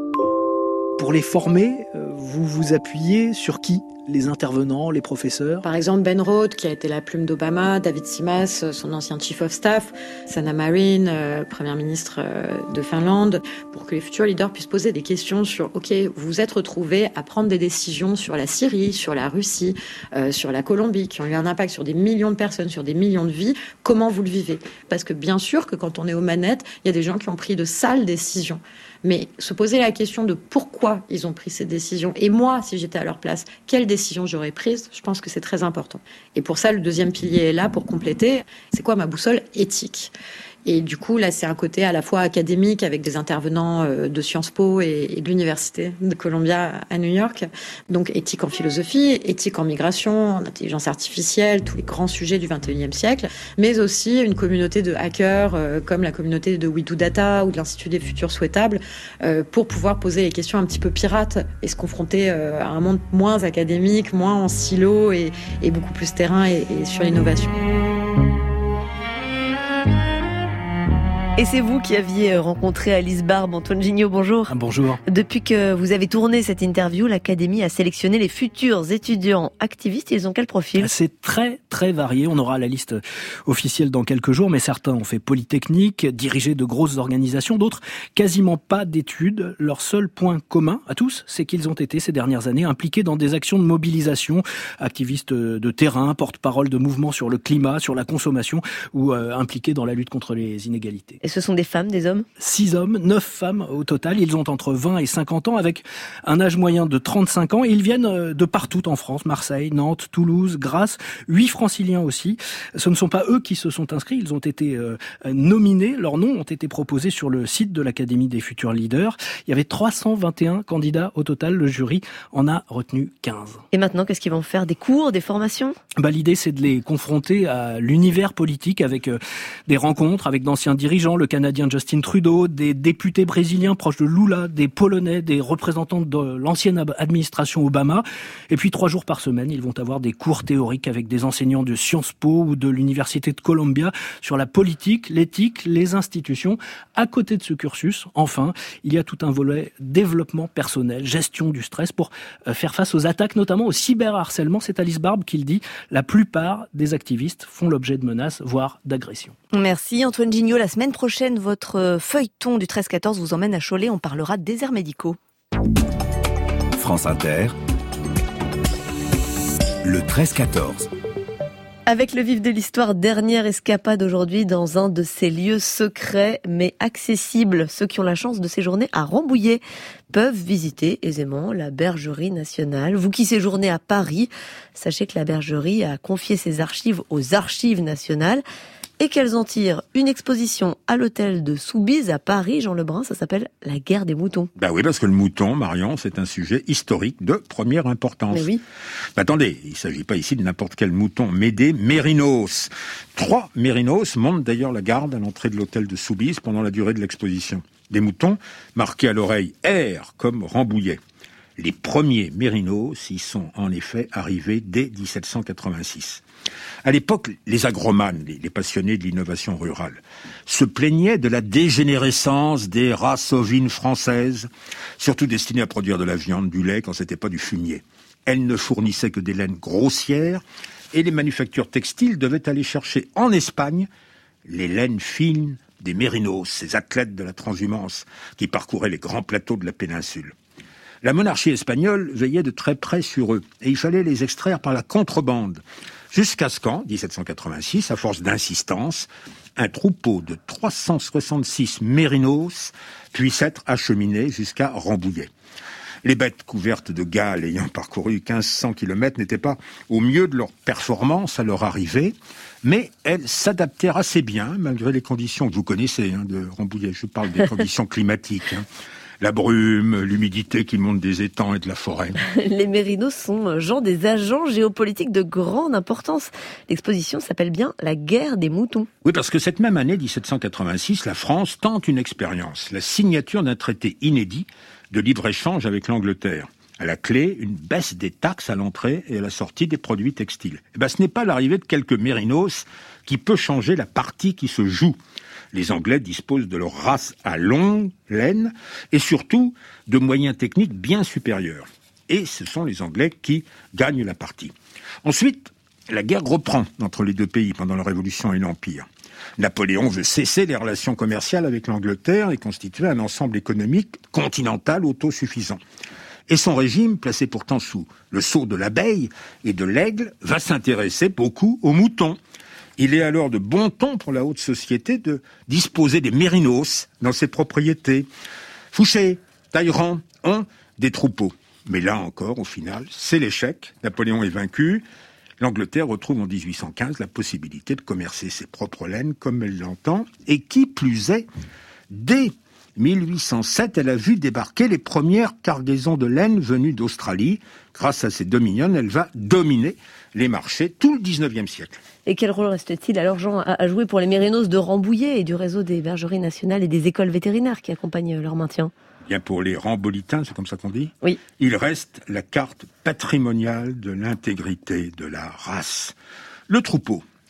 Pour les former, vous vous appuyez sur qui ? Les intervenants, les professeurs? Par exemple, Ben Roth, qui a été la plume d'Obama, David Simas, son ancien chief of staff, Sanna Marin, euh, première ministre euh, de Finlande, pour que les futurs leaders puissent poser des questions sur, ok, vous vous êtes retrouvés à prendre des décisions sur la Syrie, sur la Russie, euh, sur la Colombie, qui ont eu un impact sur des millions de personnes, sur des millions de vies. Comment vous le vivez? Parce que bien sûr que quand on est aux manettes, il y a des gens qui ont pris de sales décisions. Mais se poser la question de pourquoi ils ont pris ces décisions, et moi, si j'étais à leur place, quelle décision j'aurais prise, je pense que c'est très important. Et pour ça, le deuxième pilier est là pour compléter. C'est quoi ma boussole éthique ? Et du coup, là, c'est un côté à la fois académique avec des intervenants de Sciences Po et de l'Université de Columbia à New York. Donc, éthique en philosophie, éthique en migration, en intelligence artificielle, tous les grands sujets du vingt et unième siècle, mais aussi une communauté de hackers euh, comme la communauté de We Do Data ou de l'Institut des Futurs Souhaitables euh, pour pouvoir poser les questions un petit peu pirates et se confronter euh, à un monde moins académique, moins en silo et, et beaucoup plus terrain et, et sur l'innovation. Et c'est vous qui aviez rencontré Alice Barbe. Antoine Gignot, bonjour. Bonjour. Depuis que vous avez tourné cette interview, l'Académie a sélectionné les futurs étudiants activistes. Ils ont quel profil ? C'est très très varié. On aura la liste officielle dans quelques jours, mais certains ont fait Polytechnique, dirigé de grosses organisations, d'autres quasiment pas d'études. Leur seul point commun à tous, c'est qu'ils ont été ces dernières années impliqués dans des actions de mobilisation, activistes de terrain, porte-parole de mouvements sur le climat, sur la consommation ou euh, impliqués dans la lutte contre les inégalités. Et ce sont des femmes, des hommes ? Six hommes, neuf femmes au total. Ils ont entre vingt et cinquante ans avec un âge moyen de trente-cinq ans. Et ils viennent de partout en France, Marseille, Nantes, Toulouse, Grasse, huit franciliens aussi. Ce ne sont pas eux qui se sont inscrits, ils ont été euh, nominés. Leurs noms ont été proposés sur le site de l'Académie des futurs leaders. Il y avait trois cent vingt et un candidats au total. Le jury en a retenu quinze. Et maintenant, qu'est-ce qu'ils vont faire ? Des cours, des formations ? Bah, l'idée, c'est de les confronter à l'univers politique avec euh, des rencontres avec d'anciens dirigeants, le Canadien Justin Trudeau, des députés brésiliens proches de Lula, des Polonais, des représentants de l'ancienne administration Obama. Et puis trois jours par semaine, ils vont avoir des cours théoriques avec des enseignants de Sciences Po ou de l'Université de Columbia sur la politique, l'éthique, les institutions. À côté de ce cursus, enfin, il y a tout un volet développement personnel, gestion du stress pour faire face aux attaques, notamment au cyberharcèlement. C'est Alice Barbe qui le dit. La plupart des activistes font l'objet de menaces, voire d'agressions. Merci Antoine Gignot. La semaine prochaine, votre feuilleton du treize quatorze vous emmène à Cholet. On parlera de déserts médicaux. France Inter, le treize quatorze. Avec le vif de l'histoire, dernière escapade aujourd'hui dans un de ces lieux secrets mais accessibles. Ceux qui ont la chance de séjourner à Rambouillet peuvent visiter aisément la Bergerie nationale. Vous qui séjournez à Paris, sachez que la Bergerie a confié ses archives aux Archives nationales et qu'elles en tirent une exposition à l'hôtel de Soubise à Paris. Jean Lebrun, ça s'appelle La guerre des moutons. Bah oui, parce que le mouton, Marion, c'est un sujet historique de première importance. Mais oui. Bah attendez, il ne s'agit pas ici de n'importe quel mouton, mais des mérinos. Trois mérinos montent d'ailleurs la garde à l'entrée de l'hôtel de Soubise pendant la durée de l'exposition. Des moutons marqués à l'oreille R comme Rambouillet. Les premiers mérinos y sont en effet arrivés dès dix-sept cent quatre-vingt-six. À l'époque, les agromanes, les passionnés de l'innovation rurale, se plaignaient de la dégénérescence des races ovines françaises, surtout destinées à produire de la viande, du lait, quand c'était pas du fumier. Elles ne fournissaient que des laines grossières, et les manufactures textiles devaient aller chercher en Espagne les laines fines des mérinos, ces athlètes de la transhumance qui parcouraient les grands plateaux de la péninsule. La monarchie espagnole veillait de très près sur eux, et il fallait les extraire par la contrebande. Jusqu'à ce qu'en dix-sept cent quatre-vingt-six, à force d'insistance, un troupeau de trois cent soixante-six mérinos puisse être acheminé jusqu'à Rambouillet. Les bêtes couvertes de gales ayant parcouru quinze cents kilomètres n'étaient pas au mieux de leur performance à leur arrivée, mais elles s'adaptèrent assez bien, malgré les conditions que vous connaissez hein, de Rambouillet. Je parle des conditions climatiques. Hein. La brume, l'humidité qui monte des étangs et de la forêt. Les mérinos sont, Jean, des agents géopolitiques de grande importance. L'exposition s'appelle bien La guerre des moutons. Oui, parce que cette même année, dix-sept cent quatre-vingt-six, la France tente une expérience, la signature d'un traité inédit de libre-échange avec l'Angleterre. À la clé, une baisse des taxes à l'entrée et à la sortie des produits textiles. Et ben, ce n'est pas l'arrivée de quelques mérinos qui peut changer la partie qui se joue. Les Anglais disposent de leur race à longue laine et surtout de moyens techniques bien supérieurs. Et ce sont les Anglais qui gagnent la partie. Ensuite, la guerre reprend entre les deux pays pendant la Révolution et l'Empire. Napoléon veut cesser les relations commerciales avec l'Angleterre et constituer un ensemble économique continental autosuffisant. Et son régime, placé pourtant sous le sceau de l'abeille et de l'aigle, va s'intéresser beaucoup aux moutons. Il est alors de bon ton pour la haute société de disposer des mérinos dans ses propriétés. Fouché, Talleyrand ont des troupeaux. Mais là encore, au final, c'est l'échec. Napoléon est vaincu. L'Angleterre retrouve en dix-huit cent quinze la possibilité de commercer ses propres laines comme elle l'entend. Et qui plus est, dès mille huit cent sept, elle a vu débarquer les premières cargaisons de laine venues d'Australie. Grâce à ses dominions, elle va dominer les marchés tout le dix-neuvième siècle. Et quel rôle reste-t-il alors, Jean, à jouer pour les mérinos de Rambouillet et du réseau des bergeries nationales et des écoles vétérinaires qui accompagnent leur maintien ? Bien pour les rambolitains, c'est comme ça qu'on dit ? Oui. Il reste la carte patrimoniale de l'intégrité de la race. Le troupeau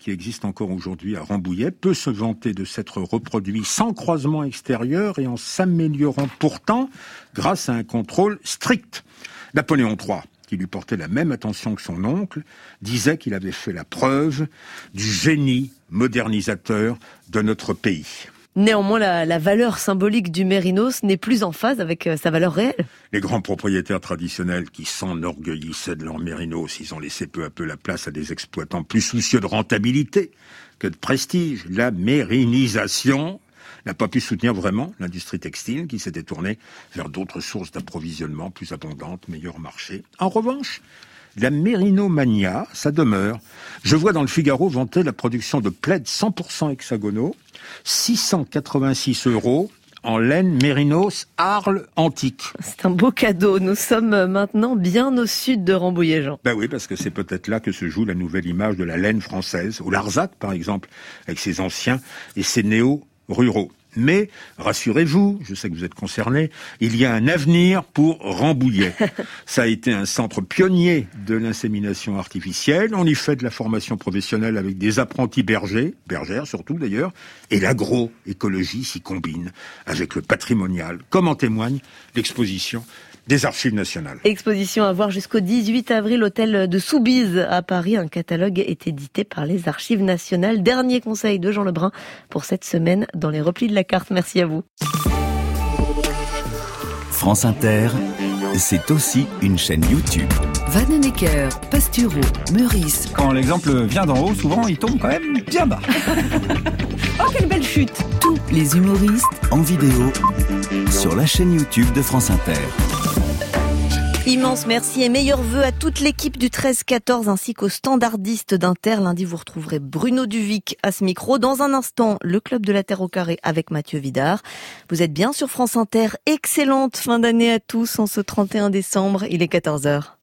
qui existe encore aujourd'hui à Rambouillet, peut se vanter de s'être reproduit sans croisement extérieur et en s'améliorant pourtant grâce à un contrôle strict. Napoléon trois, qui lui portait la même attention que son oncle, disait qu'il avait fait la preuve du génie modernisateur de notre pays. Néanmoins, la, la valeur symbolique du mérinos n'est plus en phase avec euh, sa valeur réelle. Les grands propriétaires traditionnels qui s'enorgueillissaient de leur mérinos, ils ont laissé peu à peu la place à des exploitants plus soucieux de rentabilité que de prestige. La mérinisation n'a pas pu soutenir vraiment l'industrie textile qui s'était tournée vers d'autres sources d'approvisionnement plus abondantes, meilleur marché. En revanche, la mérinomania, ça demeure. Je vois dans le Figaro vanter la production de plaids cent pour cent hexagonaux, six cent quatre-vingt-six euros en laine mérinos Arles antique. C'est un beau cadeau. Nous sommes maintenant bien au sud de Rambouillet-Jean. Ben oui, parce que c'est peut-être là que se joue la nouvelle image de la laine française, ou Larzac par exemple, avec ses anciens et ses néo-ruraux. Mais, rassurez-vous, je sais que vous êtes concernés, il y a un avenir pour Rambouillet. Ça a été un centre pionnier de l'insémination artificielle. On y fait de la formation professionnelle avec des apprentis bergers, bergères surtout d'ailleurs, et l'agroécologie s'y combine avec le patrimonial, comme en témoigne l'exposition des Archives nationales. Exposition à voir jusqu'au dix-huit avril, hôtel de Soubise à Paris. Un catalogue est édité par les Archives nationales. Dernier conseil de Jean Lebrun pour cette semaine dans les replis de la carte. Merci à vous. France Inter, c'est aussi une chaîne YouTube. Vannenecker, Pastureau, Meurice. Quand l'exemple vient d'en haut, souvent il tombe quand même bien bas. Oh, quelle belle chute! Tous les humoristes en vidéo sur la chaîne YouTube de France Inter. Immense merci et meilleurs vœux à toute l'équipe du treize quatorze ainsi qu'aux standardistes d'Inter. Lundi, vous retrouverez Bruno Duvic à ce micro. Dans un instant, le Club de la Terre au carré avec Mathieu Vidard. Vous êtes bien sur France Inter. Excellente fin d'année à tous en ce trente et un décembre. Il est quatorze heures.